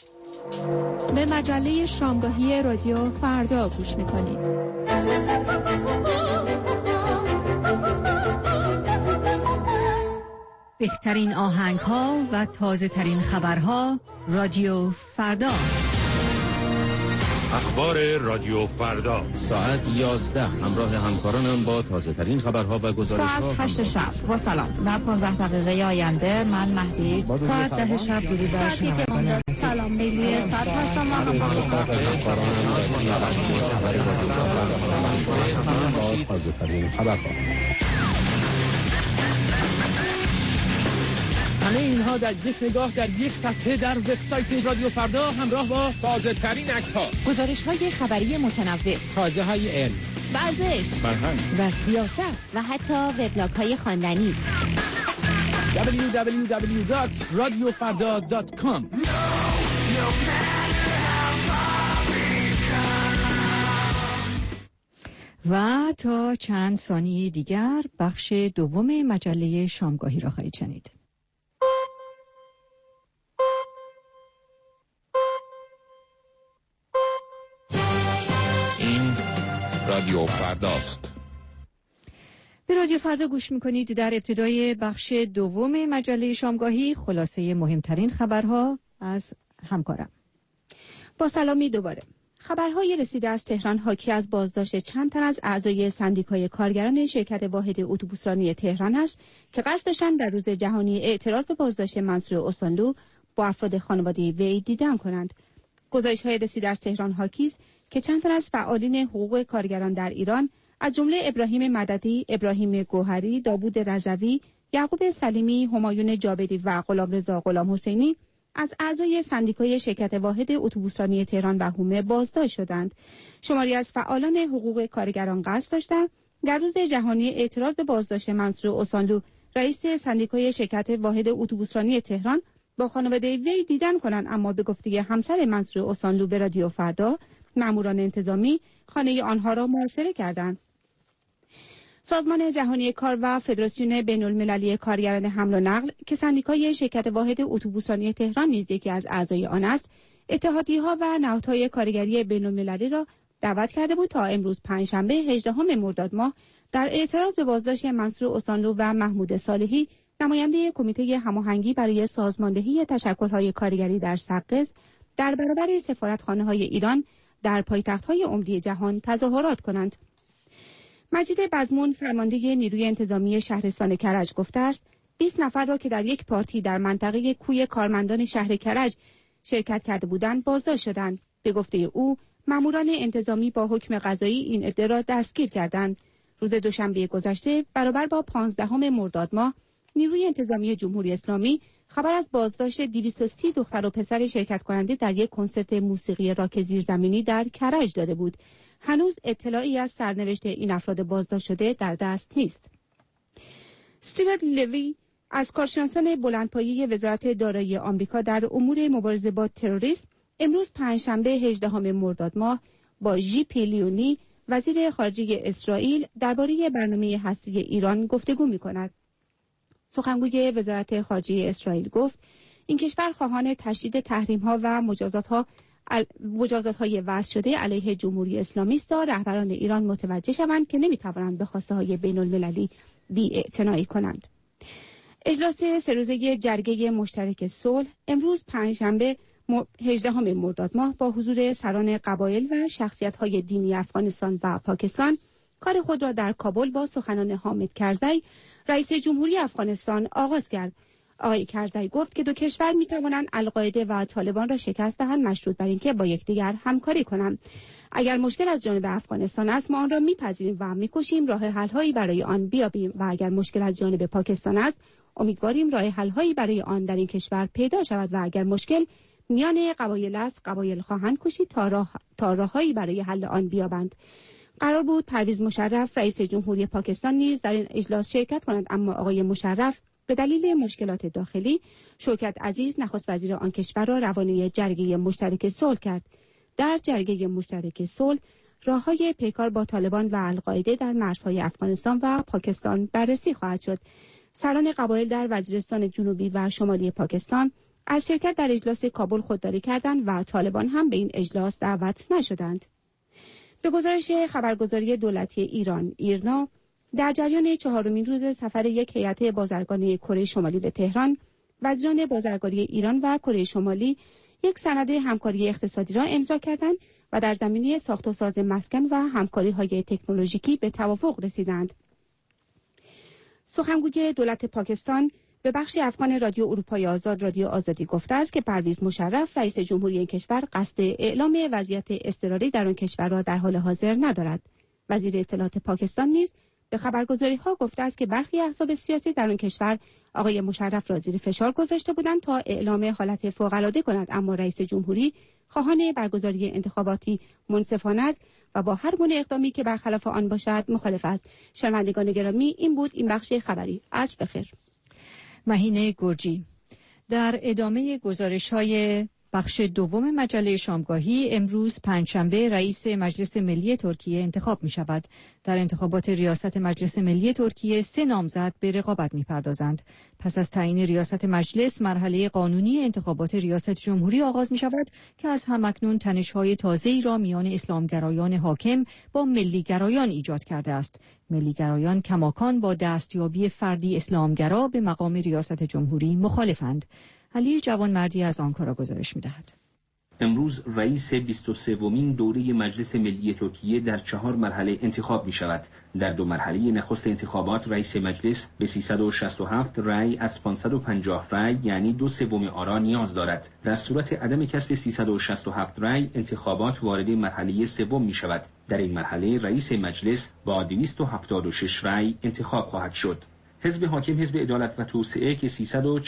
به مجله شامگاهی رادیو فردا گوش می‌کنید. بهترین آهنگ‌ها و تازه‌ترین خبرها رادیو فردا. اخبار رادیو فردا ساعت 11 همراه همکارانم با تازه ترین خبرها و گزارش‌ها. ساعت 8 شب با سلام. در 15 دقیقه آینده من مهدی ساعت 10 شب درود بر شنوندگان سلام لیلی ساعت هستم با تازه ترین خبرها. همه اینها در یک نگاه در یک صفحه در وبسایت رادیو فردا همراه با تازه ترین عکس‌ها، گزارش‌های خبری متنوع، تازه‌های علم، ورزش، فرهنگ و سیاست و حتی وبلاگ‌های خواندنی. www.radiofarda.com. و تا چند ثانیه دیگر بخش دوم مجله شامگاهی را خواهید شنید. این رادیو فرداست. به رادیو فردا گوش میکنید. در ابتدای بخش دوم مجله شامگاهی خلاصه مهمترین خبرها از همکارم. با سلامی دوباره. خبرهای رسیده از تهران حاکی از بازداشت چند تن از اعضای سندیکای کارگران شرکت واحد اتوبوسرانی تهران است که قصد داشتند در روز جهانی اعتراض به بازداشت منصور اوسانلو با افراد خانواده وی دیدن کنند. گزارش‌های رسیده از تهران حاکی است که چند تن از فعالین حقوق کارگران در ایران از جمله ابراهیم مددی، ابراهیم گوهری، داوود رضوی، یعقوب سلیمی، همایون جابری و غلامرضا غلامحسینی از اعضای سندیکای شرکت واحد اتوبوسرانی تهران و حومه بازداشت شدند. شماری از فعالان حقوق کارگران قصد داشتند در روز جهانی اعتراض به بازداشت منصور اوسانلو رئیس سندیکای شرکت واحد اتوبوسرانی تهران با خانواده وی دیدن کنند، اما به گفته همسر منصور اوسانلو به رادیو فردا ماموران انتظامی خانه آنها را محاصره کردند. سازمان جهانی کار و فدراسیون بین‌المللی کارگران حمل و نقل که سندیکای شرکت واحد اتوبوسرانی تهران نیز یکی از اعضای آن است، اتحادیه‌ها و نهادهای کارگری بین‌المللی را دعوت کرده بود تا امروز پنجشنبه 18 مرداد ماه در اعتراض به بازداشت منصور اوسانلو و محمود صالحی، نماینده کمیته هماهنگی برای سازماندهی تشکل‌های کارگری در سقز، در برابر سفارتخانه‌های ایران در پایتخت‌های عمده جهان تظاهرات کنند. مجید بزمون فرمانده نیروی انتظامی شهرستان کرج گفته است 20 نفر را که در یک پارتی در منطقه کوی کارمندان شهر کرج شرکت کرده بودند بازداشت شدند. به گفته او ماموران انتظامی با حکم قضایی این عده را دستگیر کردند. روز دوشنبه گذشته برابر با 15 مرداد ماه نیروی انتظامی جمهوری اسلامی خبر از بازداشت 230 دختر و پسر شرکت کننده در یک کنسرت موسیقی راک زیرزمینی در کرج داده بود. هنوز اطلاعی از سرنوشت این افراد بازداشت شده در دست نیست. استیوارت لوی از کارشناسان بلندپایه وزارت دارایی آمریکا در امور مبارزه با تروریسم امروز پنجشنبه 18 مرداد ماه با ژی پی لیونی وزیر خارجه اسرائیل درباره برنامه هسته ایران گفتگو می‌کند. سخنگوی وزارت خارجه اسرائیل گفت این کشور خواهان تشدید تحریم‌ها و مجازات‌های وضع شده علیه جمهوری اسلامی است تا رهبران ایران متوجه شوند که نمی‌توانند به خواسته‌های بین‌المللی بی‌اعتنایی کنند. اجلاس سه روزه جرگه مشترک صلح امروز پنجشنبه 18 مرداد ماه با حضور سران قبایل و شخصیت‌های دینی افغانستان و پاکستان کار خود را در کابل با سخنان حامد کرزی رئیس جمهوری افغانستان آغاز کرد. آقای کرزی گفت که دو کشور می‌توانند القاعده و طالبان را شکست دهند مشروط بر اینکه با یکدیگر همکاری کنند. اگر مشکل از جانب افغانستان است ما آن را می‌پذیریم و می‌کوشیم راه حل‌هایی برای آن بیابیم و اگر مشکل از جانب پاکستان است امیدواریم راه حل‌هایی برای آن در این کشور پیدا شود و اگر مشکل میان قبایل است قبایل خواهند کوشید تا راههایی برای حل آن بیابند. قرار بود پرویز مشرف رئیس جمهوری پاکستان نیز در این اجلاس شرکت کند، اما آقای مشرف به دلیل مشکلات داخلی شوکت عزیز نخست وزیر آن کشور را روانه جرگه مشترک صلح کرد. در جرگه مشترک صلح راههای پیکار با طالبان و القاعده در مرزهای افغانستان و پاکستان بررسی خواهد شد. سران قبایل در وزیرستان جنوبی و شمالی پاکستان از شرکت در اجلاس کابل خودداری کردند و طالبان هم به این اجلاس دعوت نشدند. به گزارش خبرگزاری دولتی ایران ایرنا در جریان چهارمین روز سفر یک هیئت بازرگانی کره شمالی به تهران، وزیران بازرگانی ایران و کره شمالی یک سند همکاری اقتصادی را امضا کردند و در زمینه ساخت و ساز مسکن و همکاری‌های تکنولوژیکی به توافق رسیدند. سخنگوی دولت پاکستان به بخش افغان رادیو اروپای آزاد رادیو آزادی گفته است که پرویز مشرف رئیس جمهوری این کشور قصد اعلام وضعیت اضطراری در آن کشور را در حال حاضر ندارد. وزیر اطلاعات پاکستان نیز به خبرگزاری‌ها گفته است که برخی احزاب سیاسی در آن کشور آقای مشرف را زیر فشار گذاشته بودند تا اعلام حالت فوق‌العاده کند، اما رئیس جمهوری خواهان برگزاری انتخاباتی منصفانه است و با هر گونه اقدامی که برخلاف آن باشد مخالف است. شنوندگان گرامی، این بود این بخش خبری. عصر بخیر. مهینه گرجی. در ادامه گزارش‌های بخش دوم مجله شامگاهی، امروز پنجشنبه رئیس مجلس ملی ترکیه انتخاب می شود. در انتخابات ریاست مجلس ملی ترکیه 3 نامزد به رقابت می پردازند. پس از تعیین ریاست مجلس، مرحله قانونی انتخابات ریاست جمهوری آغاز می شود که از همکنون تنش‌های تازه‌ای را میان اسلامگرایان حاکم با ملیگرایان ایجاد کرده است. ملیگرایان کماکان با دستیابی فردی اسلامگرا به مقام ریاست جمهوری مخالفند. علی جوانمردی از آنکارا گزارش می‌دهد. امروز رئیس 23مین دوره مجلس ملی ترکیه در 4 مرحله انتخاب می شود. در 2 مرحله نخست انتخابات رئیس مجلس به 367 رأی از 550 رأی یعنی 2/3 آرا نیاز دارد. در صورت عدم کسب 367 رأی انتخابات وارد مرحله سوم می شود. در این مرحله رئیس مجلس با 276 رأی انتخاب خواهد شد. حزب حاکم، حزب عدالت و توسعه که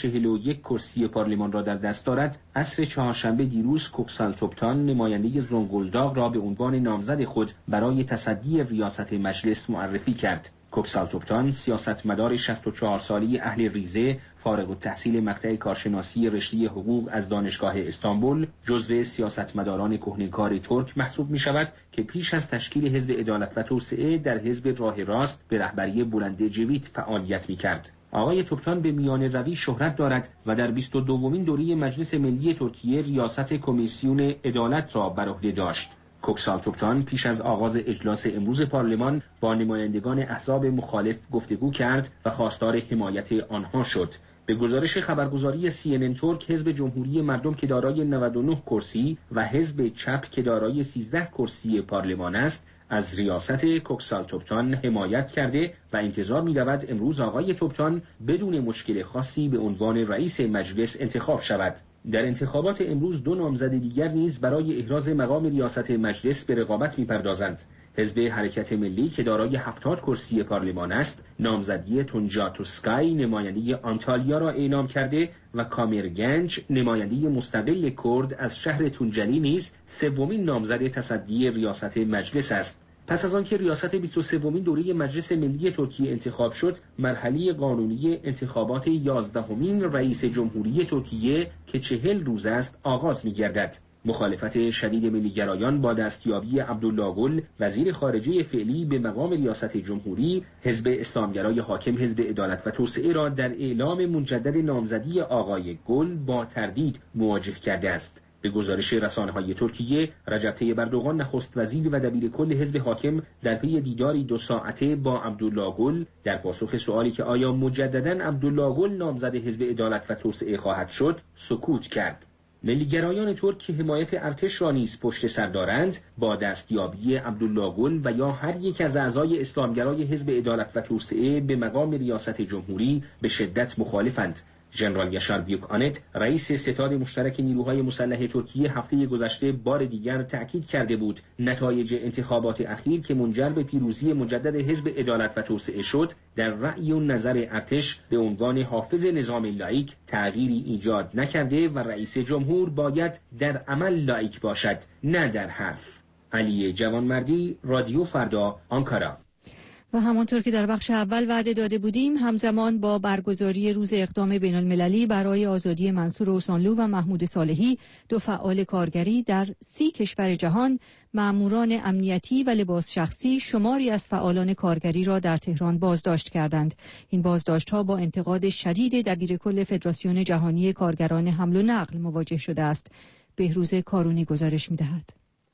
341 کرسی پارلمان را در دست دارد، عصر چهارشنبه دیروز کوکسال توپتان نماینده زونگولداغ را به عنوان نامزد خود برای تصدی ریاست مجلس معرفی کرد. کوکسال توپتان سیاستمدار 64 ساله اهل ریزه، فارغ التحصیل مقطع کارشناسی رشته حقوق از دانشگاه استانبول، جزو سیاستمداران کهنه‌کار ترک محسوب می شود که پیش از تشکیل حزب عدالت و توسعه در حزب راه راست به رهبری بلند ecevit فعالیت می کرد. آقای توپتان به میانه روی شهرت دارد و در 22مین دوره مجلس ملی ترکیه ریاست کمیسیون عدالت را بر عهده داشت. کوکسال توپتان پیش از آغاز اجلاس امروز پارلمان با نمایندگان احزاب مخالف گفتگو کرد و خواستار حمایت آنها شد. به گزارش خبرگزاری CNN ترک، حزب جمهوری مردم که دارای 99 کرسی و حزب چپ که دارای 13 کرسی پارلمان است، از ریاست کوکسال توپتان حمایت کرده و انتظار می‌رود امروز آقای توپتان بدون مشکل خاصی به عنوان رئیس مجلس انتخاب شود. در انتخابات امروز 2 نامزد دیگر نیز برای احراز مقام ریاست مجلس به رقابت می‌پردازند. حزب حرکت ملی که دارای 70 کرسی پارلمان است، نامزدی تونجا توسکای نماینده آنتالیا را اعلام کرده و کامیرگنج نماینده مستقل کرد از شهر تونجلی نیز 3مین نامزد تصدی ریاست مجلس است. پس از آنکه ریاست 23مین دوره مجلس ملی ترکیه انتخاب شد، مرحله قانونی انتخابات 11مین رئیس جمهوری ترکیه که 40 روز است آغاز می‌گردد. مخالفت شدید ملیگرایان با دستیابی عبدالله گل وزیر خارجه فعلی به مقام ریاست جمهوری، حزب اسلامگرای حاکم حزب عدالت و توسعه را در اعلام مجدد نامزدی آقای گل با تردید مواجه کرده است. به گزارش رسانه‌های ترکیه، رجب طیب اردوغان نخست وزیر و دبیرکل حزب حاکم در پی دیداری 2 ساعته با عبدالله گل در پاسخ سوالی که آیا مجدداً عبدالله گل نامزد حزب عدالت و توسعه خواهد شد، سکوت کرد. ملیگرایان ترک که حمایت ارتش را نیز پشت سر دارند، با دستیابی عبدالله گل و یا هر یک از اعضای اسلامگرای حزب عدالت و توسعه به مقام ریاست جمهوری به شدت مخالفند. ژنرال یاشار بیوک‌آنت، رئیس ستاد مشترک نیروهای مسلح ترکیه، هفته گذشته بار دیگر تأکید کرده بود نتایج انتخابات اخیر که منجر به پیروزی مجدد حزب عدالت و توسعه شد، در رأی و نظر ارتش به عنوان حافظ نظام لاییک تغییری ایجاد نکرده و رئیس جمهور باید در عمل لاییک باشد، نه در حرف. علی جوانمردی، رادیو فردا، آنکارا. و همانطور که در بخش اول وعده داده بودیم، همزمان با برگزاری روز اقدام بین المللی برای آزادی منصور اوسانلو و محمود صالحی، 2 فعال کارگری در 30 کشور جهان، ماموران امنیتی و لباس شخصی شماری از فعالان کارگری را در تهران بازداشت کردند. این بازداشت‌ها با انتقاد شدید دبیرکل فدراسیون جهانی کارگران حمل و نقل مواجه شده است. بهروز کارونی گزارش می‌دهد.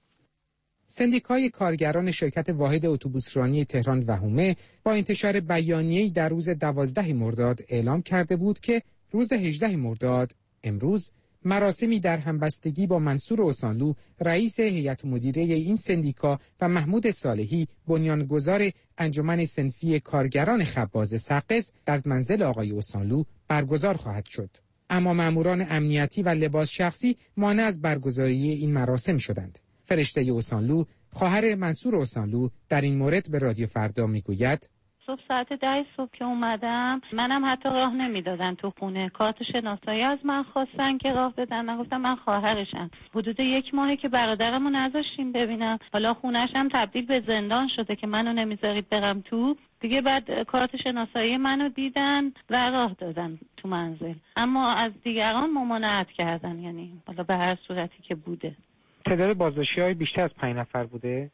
سندیکای کارگران شرکت واحد اتوبوسرانی تهران وهومه با انتشار بیانیه‌ای در روز 12 مرداد اعلام کرده بود که روز 18 مرداد امروز مراسمی در همبستگی با منصور اوسانلو رئیس هیئت مدیره این سندیکا و محمود صالحی بنیانگذار انجمن صنفی کارگران خباز سقز در منزل آقای اوسانلو برگزار خواهد شد. اما ماموران امنیتی و لباس شخصی مانع از برگزاری این مراسم شدند. فرشته اوسانلو، خواهر منصور اوسانلو، در این مورد به رادیو فردا میگوید: صبح ساعت 10 صبح که اومدم منم حتی راه نمیدادن تو خونه. کارت شناسایی از من خواستن که راه بدن. من گفتم من خواهرشم. حدود 1 ماهه که برادرمو نذاشتیم ببینم. حالا خونه‌ش هم تبدیل به زندان شده که منو نمیذارید برم تو. دیگه بعد کارت شناسایی منو دیدن و راه دادن تو منزل. اما از دیگران ممانعت کردن، یعنی حالا به هر صورتی که بوده. تعداد بازداشتی‌های بیشتر از 5 نفر بوده؟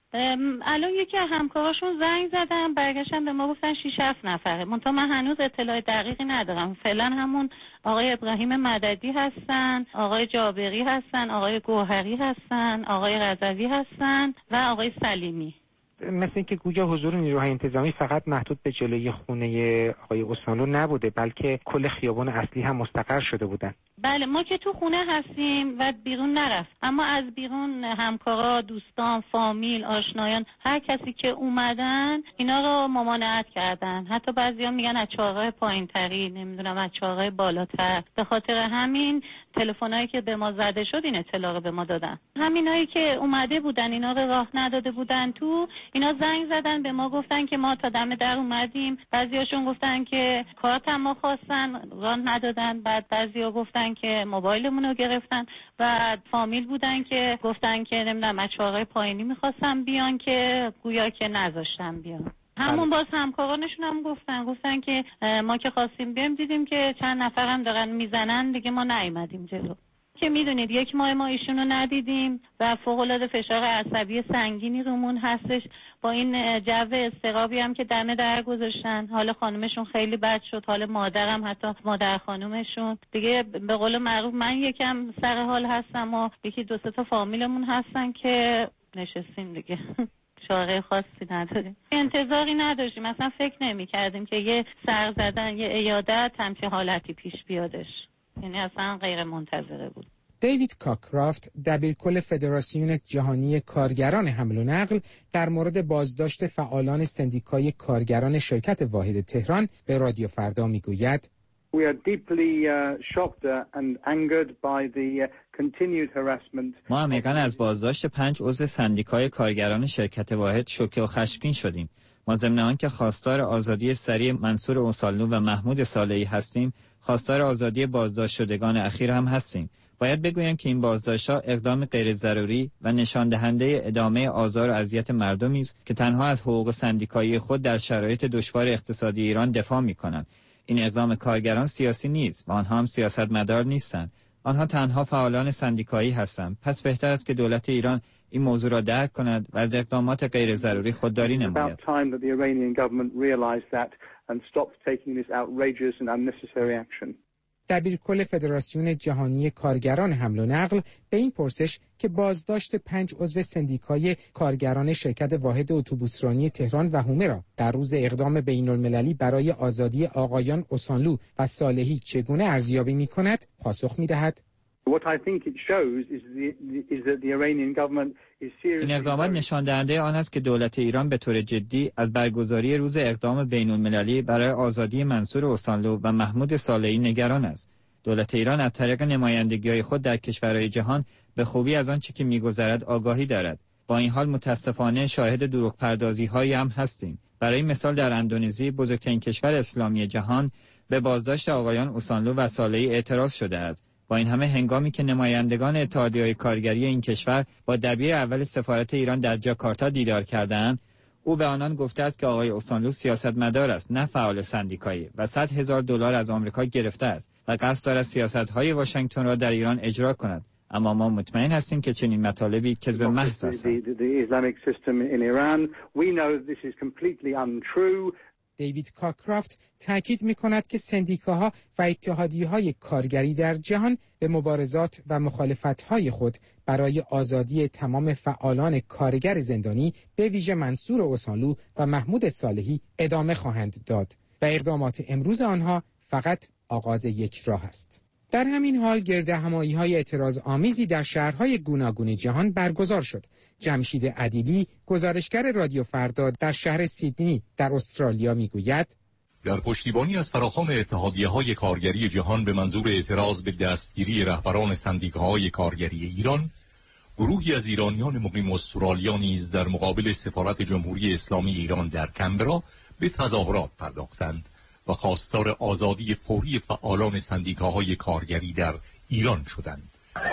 الان یکی از همکاراشون زنگ زدن برگشتن به ما گفتن 6-7 نفره. منتها من هنوز اطلاع دقیقی ندارم. فعلا همون آقای ابراهیم مددی هستن، آقای جابری هستن، آقای گوهری هستن، آقای رضوی هستن و آقای سلیمی. مثل اینکه گویا حضور نیروهای انتظامی فقط محدود به جلوی خونه آقای اوسانلو نبوده، بلکه کل خیابان اصلی هم مستقر شده بودن. بله، ما که تو خونه هستیم و بیرون نرفت، اما از بیرون همکارا، دوستان، فامیل، آشنایان، هر کسی که اومدن اینا رو ممانعت کردن. حتی بعضیا میگن از چهارراه پایین‌تری، نمیدونم از چهارراه بالاتر. به خاطر همین تلفنایی که به ما زده شد این اطلاع رو به ما دادن. همینایی که اومده بودن اینا رو راه نداده بودن تو، اینا زنگ زدن به ما گفتن که ما تا دم در اومدیم. بعضیاشون گفتن که کارت ما خواستن راه ندادن. بعد بعضیا گفتن که موبایلمون رو گرفتن. و فامیل بودن که گفتن که نمیدونم از چهارراه پایینی می‌خواستن بیان که گویا که نذاشتن بیان. همون باز همکارانشون هم گفتن که ما که خواستیم بیام دیدیم که چند نفرم دارن میزنن، دیگه ما نیومدیم جلو. که میدونید 1 ماه ما ایشونو ندیدیم و فوق‌العاده فشار عصبی سنگینی رومون هستش. با این جو اضطرابی هم که دم در گذاشتن، حال خانومشون خیلی بد شد، حال مادرم، حتی مادر خانومشون دیگه به قول معروف من یکم سر حال هستم و 2-3 تا فامیلمون هستن که نشستیم دیگه. شاغل خاصی نداریم، انتظاری نداشتیم، اصلا فکر نمی کردیم که یه سر زدن، یه عیادت همچین حالتی پیش بیادش. یعنی اصلا غیر منتظره بود. دیوید کاکرافت، دبیرکل فدراسیون جهانی کارگران حمل و نقل، در مورد بازداشت فعالان سندیکای کارگران شرکت واحد تهران به رادیو فردا میگوید: We are deeply shocked and angered by the continued harassment. ما عمیقاً از بازداشت 5 عضو سندیکای کارگران شرکت واحد شوکه و خشمگین شدیم. ما ضمن آنکه خواستار آزادی سریع منصور اوسانلو و محمود صالحی هستیم، خواستار آزادی بازداشت شدگان اخیر هم هستیم. باید بگویم که این بازداشت‌ها اقدام غیر ضروری و نشان دهنده ادامه آزار و اذیت مردمی است که تنها از حقوق سندیکایی خود در شرایط دشوار اقتصادی ایران دفاع می‌کنند. این اقدام کارگران سیاسی نیست و آنها هم سیاستمدار نیستند. آنها تنها فعالان سندیکایی هستند. پس بهتر است که دولت ایران این موضوع را درک کند و از اقدامات غیر ضروری خودداری نماید. دبیرکل فدراسیون جهانی کارگران حمل و نقل به این پرسش که بازداشت 5 عضو سندیکای کارگران شرکت واحد اتوبوسرانی تهران و هومه را در روز اقدام بین‌المللی برای آزادی آقایان اوسانلو و صالحی چگونه ارزیابی می‌کند پاسخ می‌دهد: این اقدامات نشان دهنده آن است که دولت ایران به طور جدی از برگزاری روز اقدام بین‌المللی برای آزادی منصور اوسانلو و محمود صالحی نگران است. دولت ایران از طریق نمایندگی‌های خود در کشورهای جهان به خوبی از آنچه که می‌گذرد آگاهی دارد. با این حال متأسفانه شاهد دروغ‌پردازی‌هایی هم هستیم. برای مثال در اندونزی، بزرگترین کشور اسلامی جهان، به بازداشت آقایان اوسانلو و صالحی اعتراض شده است. با این همه هنگامی که نمایندگان اتحادیه‌های کارگری این کشور با دبیر اول سفارت ایران در جاکارتا دیدار کردند، او به آنان گفته است که آقای اوسانلو سیاستمدار است، نه فعال سندیکایی، و $100,000 از آمریکا گرفته است و قصد دارد سیاست‌های واشنگتن را در ایران اجرا کند. اما ما مطمئن هستیم که چنین مطالبی کذب محض هستند. دیوید کاکرافت تاکید می‌کند که سندیکاها و اتحادیه‌های کارگری در جهان به مبارزات و مخالفت‌های خود برای آزادی تمام فعالان کارگر زندانی به ویژه منصور اوسانلو و محمود صالحی ادامه خواهند داد و اقدامات امروز آنها فقط آغاز یک راه است. در همین حال گردهمایی‌های اعتراض آمیزی در شهرهای گوناگون جهان برگزار شد. جمشید عدیلی، گزارشگر رادیو فردا در شهر سیدنی در استرالیا میگوید: در پشتیبانی از فراخوان اتحادیه‌های کارگری جهان به منظور اعتراض به دستگیری رهبران سندیکاهای کارگری ایران، گروهی از ایرانیان مقیم استرالیا نیز در مقابل سفارت جمهوری اسلامی ایران در کمبرا به تظاهرات پرداختند و خواستار آزادی فوری فعالان سندیکاهای کارگری در ایران شدند.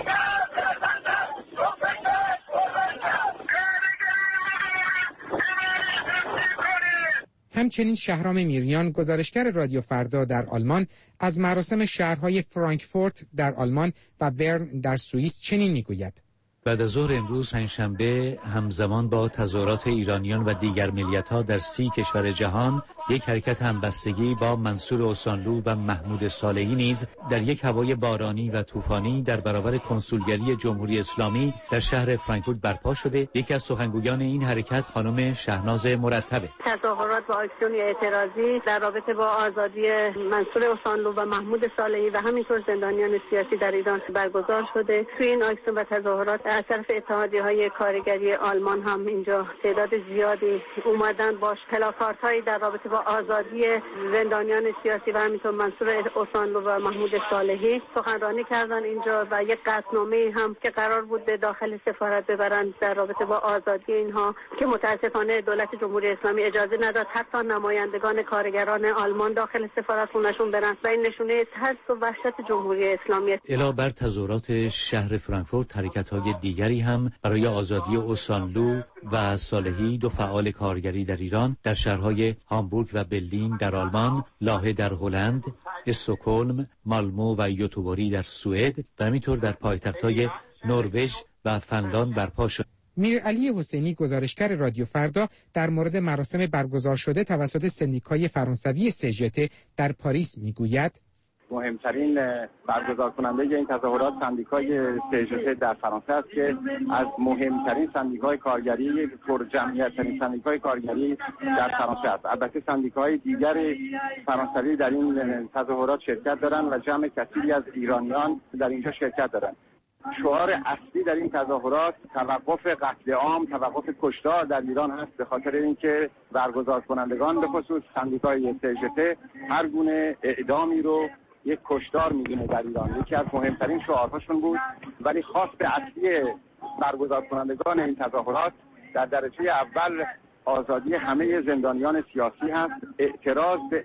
همچنین شهرام میریان، گزارشگر رادیو فردا در آلمان، از مراسم شهرهای فرانکفورت در آلمان و برن در سوئیس چنین میگوید: بعد از ظهر امروز پنجشنبه همزمان با تظاهرات ایرانیان و دیگر ملیت‌ها در 30 کشور جهان، یک حرکت همبستگی با منصور اوسانلو و محمود صالحی نیز در یک هوای بارانی و طوفانی در برابر کنسولگری جمهوری اسلامی در شهر فرانکفورت برپا شده. یکی از سخنگویان این حرکت خانم شهناز مرتبه: تظاهرات و اکسیون اعتراضی در رابطه با آزادی منصور اوسانلو و محمود صالحی و همینطور زندانیان سیاسی در ایران برگزار شده. توی این اکسیون و تظاهرات از طرف اتحادیه‌های کارگری آلمان هم اینجا تعداد زیادی اومدن با پلاکاردهایی در رابطه با آزادی زندانیان سیاسی و همینطور منصور اوسانلو و محمود صالحی سخنرانی کردن اینجا و یک قطعنامه هم که قرار بود به داخل سفارت ببرن در رابطه با آزادی اینها که متاسفانه دولت جمهوری اسلامی اجازه نداد حتی نمایندگان کارگران آلمان داخل سفارتخونه‌شون برن و این نشونه ترس و وحشت جمهوری اسلامی. علاوه بر تظاهرات شهر فرانکفورت، حرکت‌های دیگری هم برای آزادی اوسانلو و صالحی، دو فعال کارگری در ایران، در شهرهای هامبورگ و برلین در آلمان، لاهه در هلند، استکهلم، مالمو و یوتوبوری در سوئد و همینطور در پایتخت‌های نروژ و فنلاند برپا شد. میرعلی حسینی، گزارشگر رادیو فردا، در مورد مراسم برگزار شده توسط سندیکای فرانسوی CGT در پاریس میگوید: مهمترین برگزار کننده این تظاهرات سندیکای CGT در فرانسه است که از مهمترین سندیکای کارگری، پرجمعیت‌ترین سندیکای کارگری در فرانسه است. البته سندیکاهای دیگر فرانسوی در این تظاهرات شرکت دارند و جمع کثیری از ایرانیان در اینجا شرکت دارند. شعار اصلی در این تظاهرات توقف قتل عام، توقف کشتار در ایران هست، به خاطر اینکه برگزار کنندگان به خصوص سندیکای CGT هر گونه اعدامی رو یک کشتار می‌دونه در ایران. یکی از مهمترین شعارهاشون بود. ولی خاص به اصلی برگزار کنندگان این تظاهرات در درجه اول آزادی همه زندانیان سیاسی هست، اعتراض به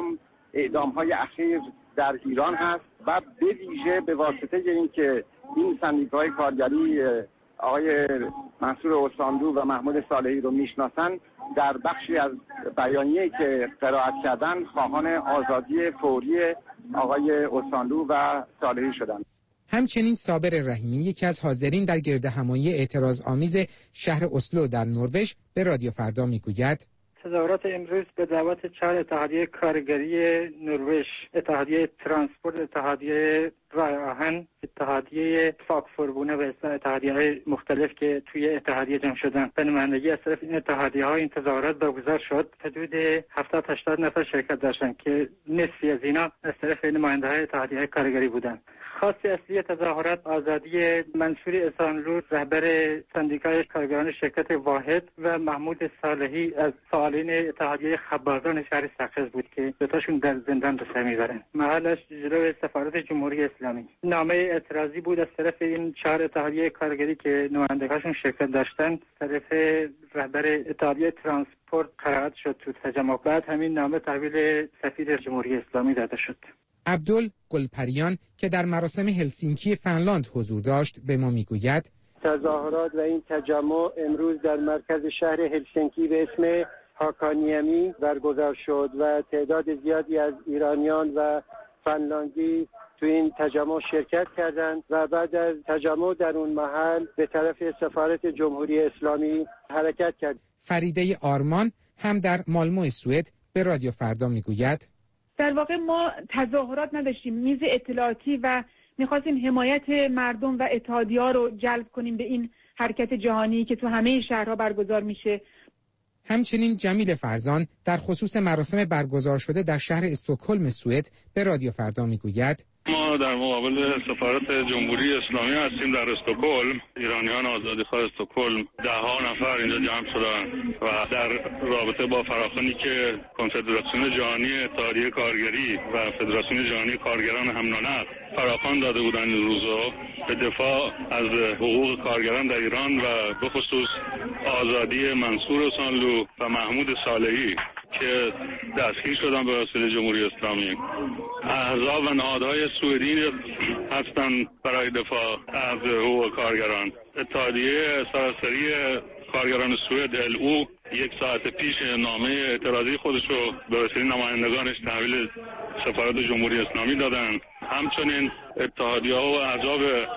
اعدام‌های اخیر در ایران هست و به ویژه به واسطه اینکه این سندیکاهای کارگری آقای منصور اوسانلو و محمود صالحی رو میشناسن، در بخشی از بیانیه‌ای که قرائت کردن خواهان آزادی فوری آقای اوسانلو و صالحی شدند. همچنین صابر رحیمی، یکی از حاضرین در گردهمایی اعتراض آمیز شهر اسلو در نروژ، به رادیو فردا میگوید: تظاهرات امروز به دعوت 4 اتحادیه کارگری نروژ، اتحادیه ترانسپورت، اتحادیه راه آهن، اتحادیه فاکفوربونه و اتحادیه‌های مختلف که توی اتحادیه جمع شدن، به نمایندگی از طرف این اتحادیه‌ها این تظاهرات برگزار شد. حدود 70-80 نفر شرکت داشتن که نصفی از اینا از طرف نماینده‌های اتحادیه‌های کارگری بودن. خاصی اصلی تظاهرات آزادی منصور اوسانلو، رهبر سندیکای کارگران شرکت واحد، و محمود صالحی از فعالین اتحادیه خبازان شهر سقز بود که دوتاشون در زندان به سر میبرن. محلش جلوی سفارت جمهوری اسلامی. نامه اعتراضی بود از طرف این 4 اتحادیه کارگری که نمایندگانشون شرکت داشتن، طرف رهبر اتحادیه ترانسپورت قرائت شد تو تجمع. بعد همین نامه تحویل سفیر جمهوری اسلامی داده شد. عبدل گلپریان که در مراسم هلسینکی فنلاند حضور داشت به ما میگوید: تظاهرات و این تجمع امروز در مرکز شهر هلسینکی به اسم هاکانیمی برگزار شد و تعداد زیادی از ایرانیان و فنلاندی تو این تجمع شرکت کردند و بعد از تجمع در اون محل به طرف سفارت جمهوری اسلامی حرکت کرد. فریده آرمان هم در مالمو سوئد به رادیو فردا میگوید: در واقع ما تظاهرات نداشتیم، میز اطلاعاتی و میخواستیم حمایت مردم و اتحادیه‌ها رو جلب کنیم به این حرکت جهانی که تو همه شهرها برگزار میشه. همچنین جمیل فرزان در خصوص مراسم برگزار شده در شهر استکهلم سوئد به رادیو فردا میگوید: ما در مقابل سفارت جمهوری اسلامی هستیم در استکهلم. ایرانیان آزادیخواه استکهلم 10 نفر اینجا جمع شدن و در رابطه با فراخوانی که کنفدراسیون جهانی اتحادیه کارگری و فدراسیون جهانی کارگران هم‌نانق فراخوان داده بودند این روزا به دفاع از حقوق کارگران در ایران و به خصوص آزادی منصور اوسانلو و محمود صالحی که دستگیر شدن به وسیله جمهوری اسلامی. احزاب و نهادهای سوئدی هستند برای دفاع از حقوق کارگران. اتحادیه سراسری کارگران سوئد LO 1 ساعت پیش نامه اعتراضی خودش رو به وسیله نمایندگانش تحویل سفارت جمهوری اسلامی دادن. همچنین اتحادیه‌ها و احزاب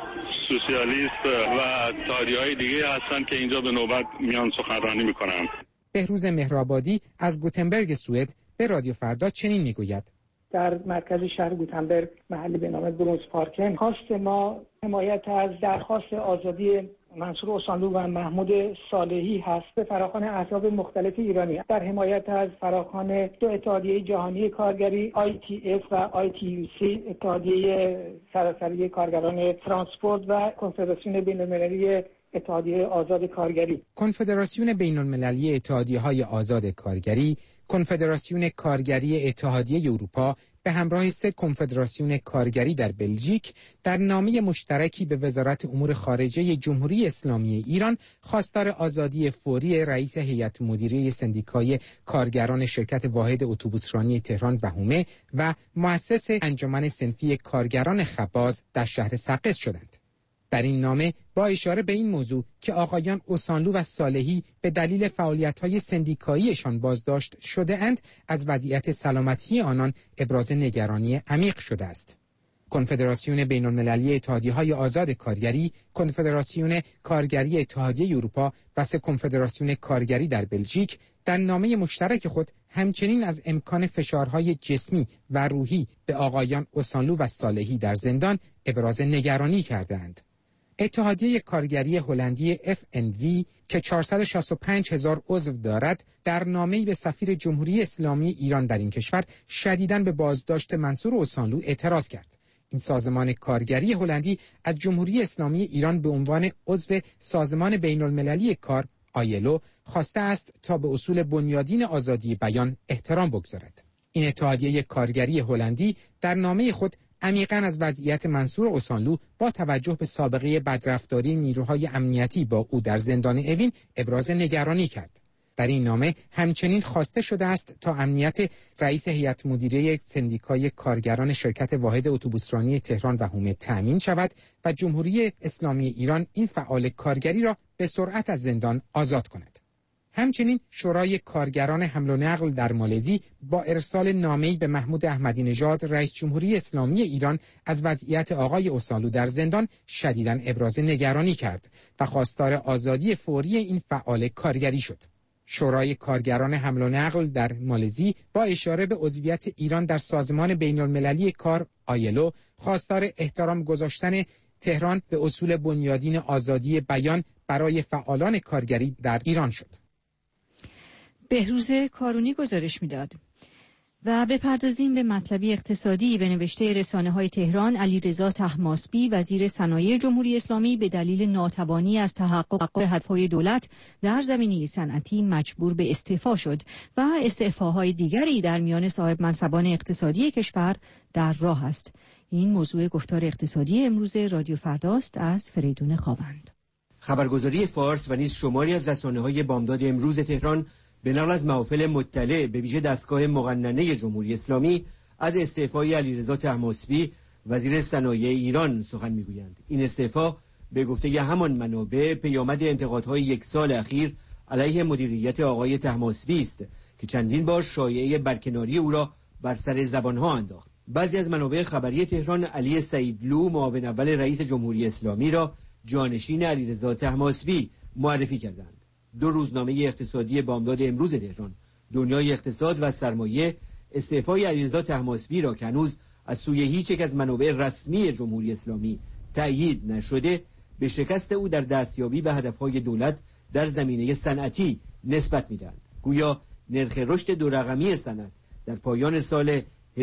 سوسیالیست و اتحادیه‌های دیگه هستند که اینجا به نوبت میان سخنرانی میکنند. بهروز مهرآبادی از گوتنبرگ سوئد به رادیو فردا چنین میگوید: در مرکز شهر گوتنبرگ محلی به نام برونز پارکن خواست ما حمایت از درخواست آزادی منصور اوسانلو و محمود صالحی هست به فراخوان احزاب مختلف ایرانی در حمایت از فراخوان دو اتحادیه جهانی کارگری ITF و ITUC، اتحادیه سراسری کارگران ترانسپورت و کنفدراسیون بین‌المللی اتحادیه آزاد کارگری. کنفدراسیون بین‌المللی اتحادیه‌های آزاد کارگری، کنفدراسیون کارگری اتحادیه اروپا به همراه 3 کنفدراسیون کارگری در بلژیک در نامه مشترکی به وزارت امور خارجه جمهوری اسلامی ایران خواستار آزادی فوری رئیس هیئت مدیره سندیکای کارگران شرکت واحد اتوبوسرانی تهران وهومه و مؤسس انجمن صنفی کارگران خباز در شهر سقز شدند. در این نامه با اشاره به این موضوع که آقایان اوسانلو و صالحی به دلیل فعالیت‌های سندیکاییشان بازداشت شده اند، از وضعیت سلامتی آنان ابراز نگرانی عمیق شده است. کنفدراسیون بین‌المللی اتحادیه‌های آزاد کارگری، کنفدراسیون کارگری اتحادیه اروپا و 3 کنفدراسیون کارگری در بلژیک در نامه مشترک خود همچنین از امکان فشارهای جسمی و روحی به آقایان اوسانلو و صالحی در زندان ابراز نگرانی کردند. اتحادیه کارگری هلندی FNV که 465,000 عضو دارد، در نامه‌ای به سفیر جمهوری اسلامی ایران در این کشور شدیداً به بازداشت منصور اوسانلو اعتراض کرد. این سازمان کارگری هلندی از جمهوری اسلامی ایران به عنوان عضو سازمان بین‌المللی کار ILO خواسته است تا به اصول بنیادین آزادی بیان احترام بگذارد. این اتحادیه کارگری هلندی در نامه خود عمیقاً از وضعیت منصور اوسانلو با توجه به سابقه بدرفتاری نیروهای امنیتی با او در زندان اوین ابراز نگرانی کرد. در این نامه همچنین خواسته شده است تا امنیت رئیس هیئت مدیره سندیکای کارگران شرکت واحد اتوبوسرانی تهران وهومه تأمین شود و جمهوری اسلامی ایران این فعال کارگری را به سرعت از زندان آزاد کند. همچنین شورای کارگران حمل و نقل در مالزی با ارسال نامه‌ای به محمود احمدی نژاد رئیس جمهوری اسلامی ایران از وضعیت آقای اوسانلو در زندان شدیداً ابراز نگرانی کرد و خواستار آزادی فوری این فعال کارگری شد. شورای کارگران حمل و نقل در مالزی با اشاره به عضویت ایران در سازمان بین‌المللی کار ILO خواستار احترام گذاشتن تهران به اصول بنیادین آزادی بیان برای فعالان کارگری در ایران شد. بهروز کارونی گزارش میداد. و بپردازیم به مطلبی اقتصادی. به نوشته رسانه‌های تهران، علیرضا طهماسبی وزیر صنایع جمهوری اسلامی به دلیل ناتوانی از تحقق هدفهای دولت در زمینه صنعتی مجبور به استعفا شد و استعفاهای دیگری در میان صاحب منصبان اقتصادی کشور در راه است. این موضوع گفتار اقتصادی امروز رادیو فرداست از فریدون خاوند. خبرگزاری فارس و نیز شماری از رسانه‌های بامداد امروز تهران به نقل از محافل مطلع به ویژه دستگاه مقننه جمهوری اسلامی از استعفای علیرضا طهماسبی وزیر صنایع ایران سخن میگویند. این استعفا به گفته همان منابع پیامد انتقادهای 1 سال اخیر علیه مدیریت آقای طهماسبی است که چندین بار شایعه برکناری او را بر سر زبانها انداخت. بعضی از منابع خبری تهران علی سعیدلو معاون اول رئیس جمهوری اسلامی را جانشین علیرضا طهماسبی معرفی کردند. 2 روزنامه اقتصادی بامداد امروز تهران، دنیای اقتصاد و سرمایه، استعفای علیرضا طهماسبی را که هنوز از سوی هیچ یک از منابع رسمی جمهوری اسلامی تأیید نشده، به شکست او در دستیابی به هدفهای دولت در زمینه صنعتی نسبت میدهند. گویا نرخ رشد 2 رقمی صنعت در پایان سال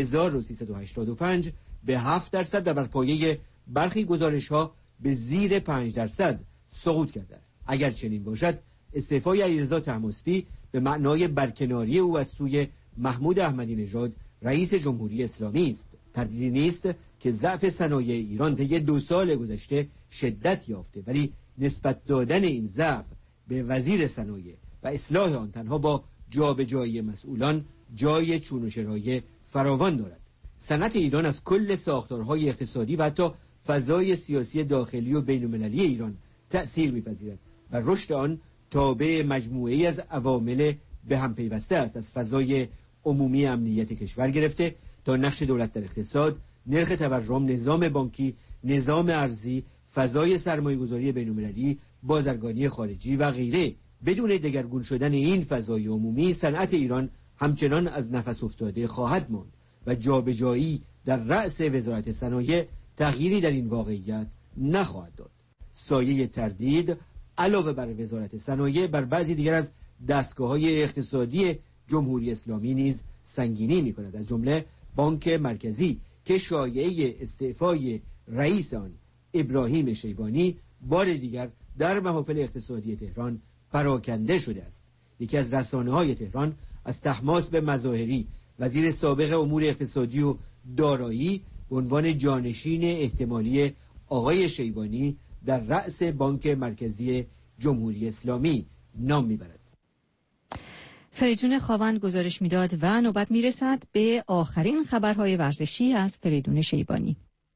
1385 به 7% و بر پایه برخی گزارش‌ها به زیر 5% سقوط کرده است. اگر چنین باشد، استعفای علیرضا طهماسبی به معنای برکناری او از سوی محمود احمدی نژاد رئیس جمهوری اسلامی است. تردیدی نیست که ضعف صنایع ایران طی 2 سال گذشته شدت یافته، ولی نسبت دادن این ضعف به وزیر صنایع و اصلاح آن تنها با جابجایی مسئولان جای چون و چرای فراوان دارد. صنعت ایران از کل ساختارهای اقتصادی و حتی فضای سیاسی داخلی و بین‌المللی ایران تأثیر می‌پذیرد و رشد آن تابع مجموعه‌ای از عوامل به هم پیوسته است، از فضای عمومی امنیت کشور گرفته تا نقش دولت در اقتصاد، نرخ تورم، نظام بانکی، نظام ارزی، فضای سرمایه‌گذاری بین‌المللی، بازرگانی خارجی و غیره. بدون دگرگون شدن این فضای عمومی، صنعت ایران همچنان از نفس افتاده خواهد ماند و جابجایی در رأس وزارت صنایع تغییری در این واقعیت نخواهد داد. سایه تردید علاوه بر وزارت صنایع بر بعضی دیگر از دستگاه‌های اقتصادی جمهوری اسلامی نیز سنگینی می‌کند، از جمله بانک مرکزی که شایعه استعفای رئیس آن ابراهیم شیبانی بار دیگر در محافل اقتصادی تهران پراکنده شده است. یکی از رسانه‌های تهران از طهماسب به مظاهری، وزیر سابق امور اقتصادی و دارایی، به عنوان جانشین احتمالی آقای شیبانی در رأس بانک مرکزی جمهوری اسلامی نام میبرد. فریدون خاوند گزارش میداد و نوبت میرسد به آخرین خبرهای ورزشی از فریدون شیبانی.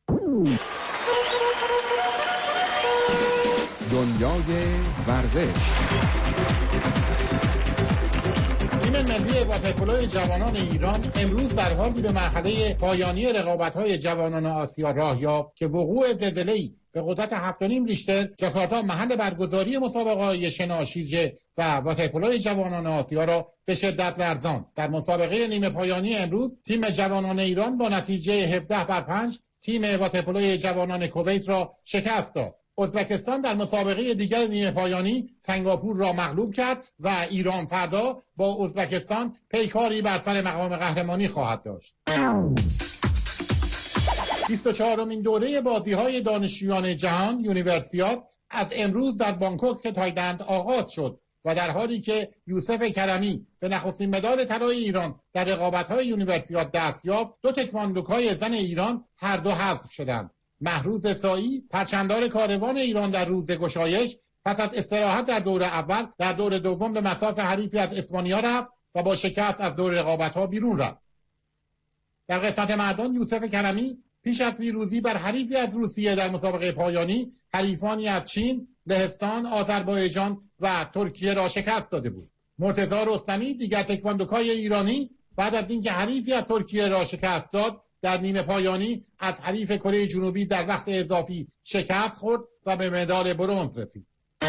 دنیای ورزش. تیم ملی واترپولو جوانان ایران امروز در حالی به مرحله پایانی رقابت‌های جوانان آسیا راه یافت که وقوع زلزله‌ای به قدرت 7.5 ریشتر جاکارتا محل برگزاری مسابقه‌های شناشیجه و واترپولو جوانان آسیا را به شدت لرزاند. در مسابقه نیمه پایانی امروز تیم جوانان ایران با نتیجه 17-5 تیم واترپولو جوانان کویت را شکست داد. ازبکستان در مسابقه دیگر نیمه پایانی سنگاپور را مغلوب کرد و ایران فردا با ازبکستان پیکاری بر سر مقام قهرمانی خواهد داشت. 24مین دوره بازی‌های دانشجویان جهان یونیورسیاد از امروز در بانکوک تایلند آغاز شد و در حالی که یوسف کرمی به نخستین مدال طلای ایران در رقابت‌های یونیورسیاد دست یافت، دو تکواندوکای زن ایران هر دو حذف شدند. مهروز سایی پرچمدار کاروان ایران در روز گشایش پس از استراحت در دور اول در دور دوم به مصاف حریفی از اسپانیا رفت و با شکست از دور رقابت‌ها بیرون رفت. در قسمت مردان یوسف کرمی پیش از پیروزی بر حریفی از روسیه در مسابقه پایانی حریفانی از چین، لهستان، آذربایجان و ترکیه را شکست داده بود. مرتضی رستمی دیگر تکواندوکای ایرانی بعد از اینکه حریفی از ترکیه را شکست داد در نیمه پایانی از حریف کره جنوبی در وقت اضافی شکست خورد و به مدال برنز رسید.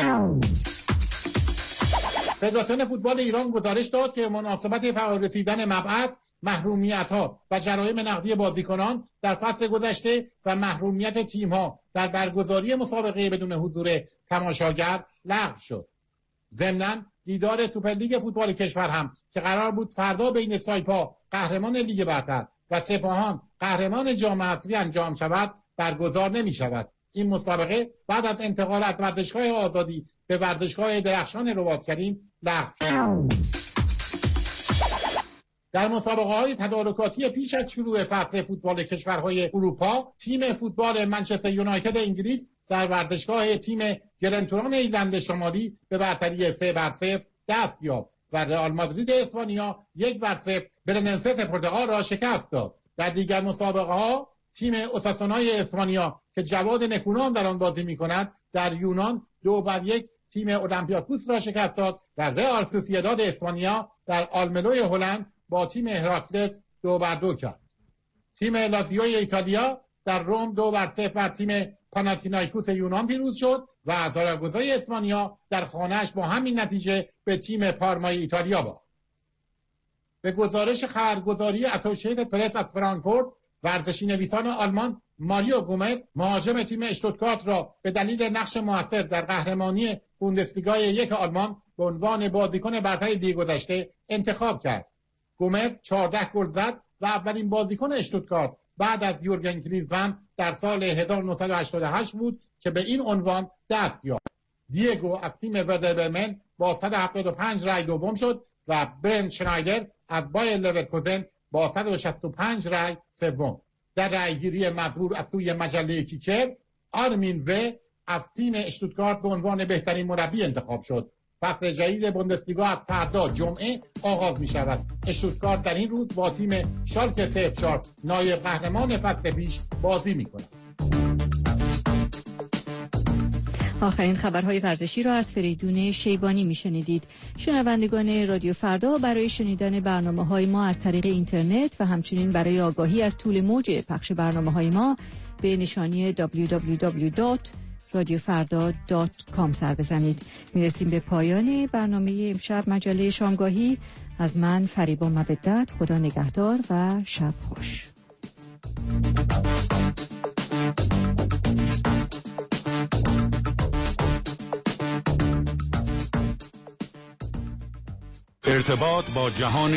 فدراسیون فوتبال ایران گزارش داد که مناسبت فرا رسیدن مبعث، محرومیت‌ها و جرایم نقدی بازیکنان در فصل گذشته و محرومیت تیم‌ها در برگزاری مسابقه بدون حضور تماشاگر لغو شد. ضمناً دیدار سوپرلیگ فوتبال کشور هم که قرار بود فردا بین سایپا قهرمان لیگ برتر و سپاهان قهرمان جام حذفی انجام شود برگزار نمی‌شود. این مسابقه بعد از انتقال از ورزشگاه آزادی به ورزشگاه درخشان رباط‌کریم لغو شد. در مسابقه‌های تدارکاتی پیش از شروع فصل فوتبال کشورهای اروپا، تیم فوتبال منچستر یونایتد انگلیس در ورزشگاه تیم گلنتوران ایرلند شمالی به برتری 3-0 دست یافت و رئال مادرید اسپانیا 1-0 برننسس پرتغال را شکست داد. در دیگر مسابقه‌ها تیم اوساسونای اسپانیا که جواد نکونام در آن بازی می‌کند در یونان 2-1 تیم اولمپیاکوس را شکست داد و رئال سوسییداد اسپانیا در آلملوی هلند با تیم هراکلس 2-2 کرد. تیم لازیوی ایتالیا در روم 2-0 بر تیم پاناتینایکوس یونان پیروز شد و زاراگوزای اسپانیا در خانه‌اش با همین نتیجه به تیم پارمای ایتالیا باخت. به گزارش خبرگزاری اسوسییتد پرس از فرانکفورت، ورزشی نویسان آلمان ماریو گومز مهاجم تیم اشتوتگارت را به دلیل نقش موثر در قهرمانی بوندسلیگای 1 آلمان به عنوان بازیکن برتر لیگ گذشته انتخاب کرد. گومز 14 گل زد و اولین بازیکن اشتوتگارت بعد از یورگن کلیزمن در سال 1988 بود که به این عنوان دست یافت. دیگو از تیم وردر برمن با 175 رای دوم شد و برند شنایدر از بایر لورکوزن با 165 رای سوم. در رایگیری مبرور از سوی مجله کیکر، آرمین و از تیم اشتوتگارت به عنوان بهترین مربی انتخاب شد و فصل جدید بوندسلیگا از فردا جمعه آغاز می شود. اشتوتگارت در این روز با تیم شالکه 04 نایب قهرمان فصل پیش بازی می کند. آخرین خبرهای ورزشی را از فریدون شیبانی میشنیدید. شنوندگان رادیو فردا برای شنیدن برنامه‌های ما از طریق اینترنت و همچنین برای آگاهی از طول موج پخش برنامه‌های ما به نشانی www.radiofarda.com سر بزنید. میرسیم به پایان برنامه امشب مجله شامگاهی. از من فریبا مودت، خدا نگهدار و شب خوش. ارتباط با جهان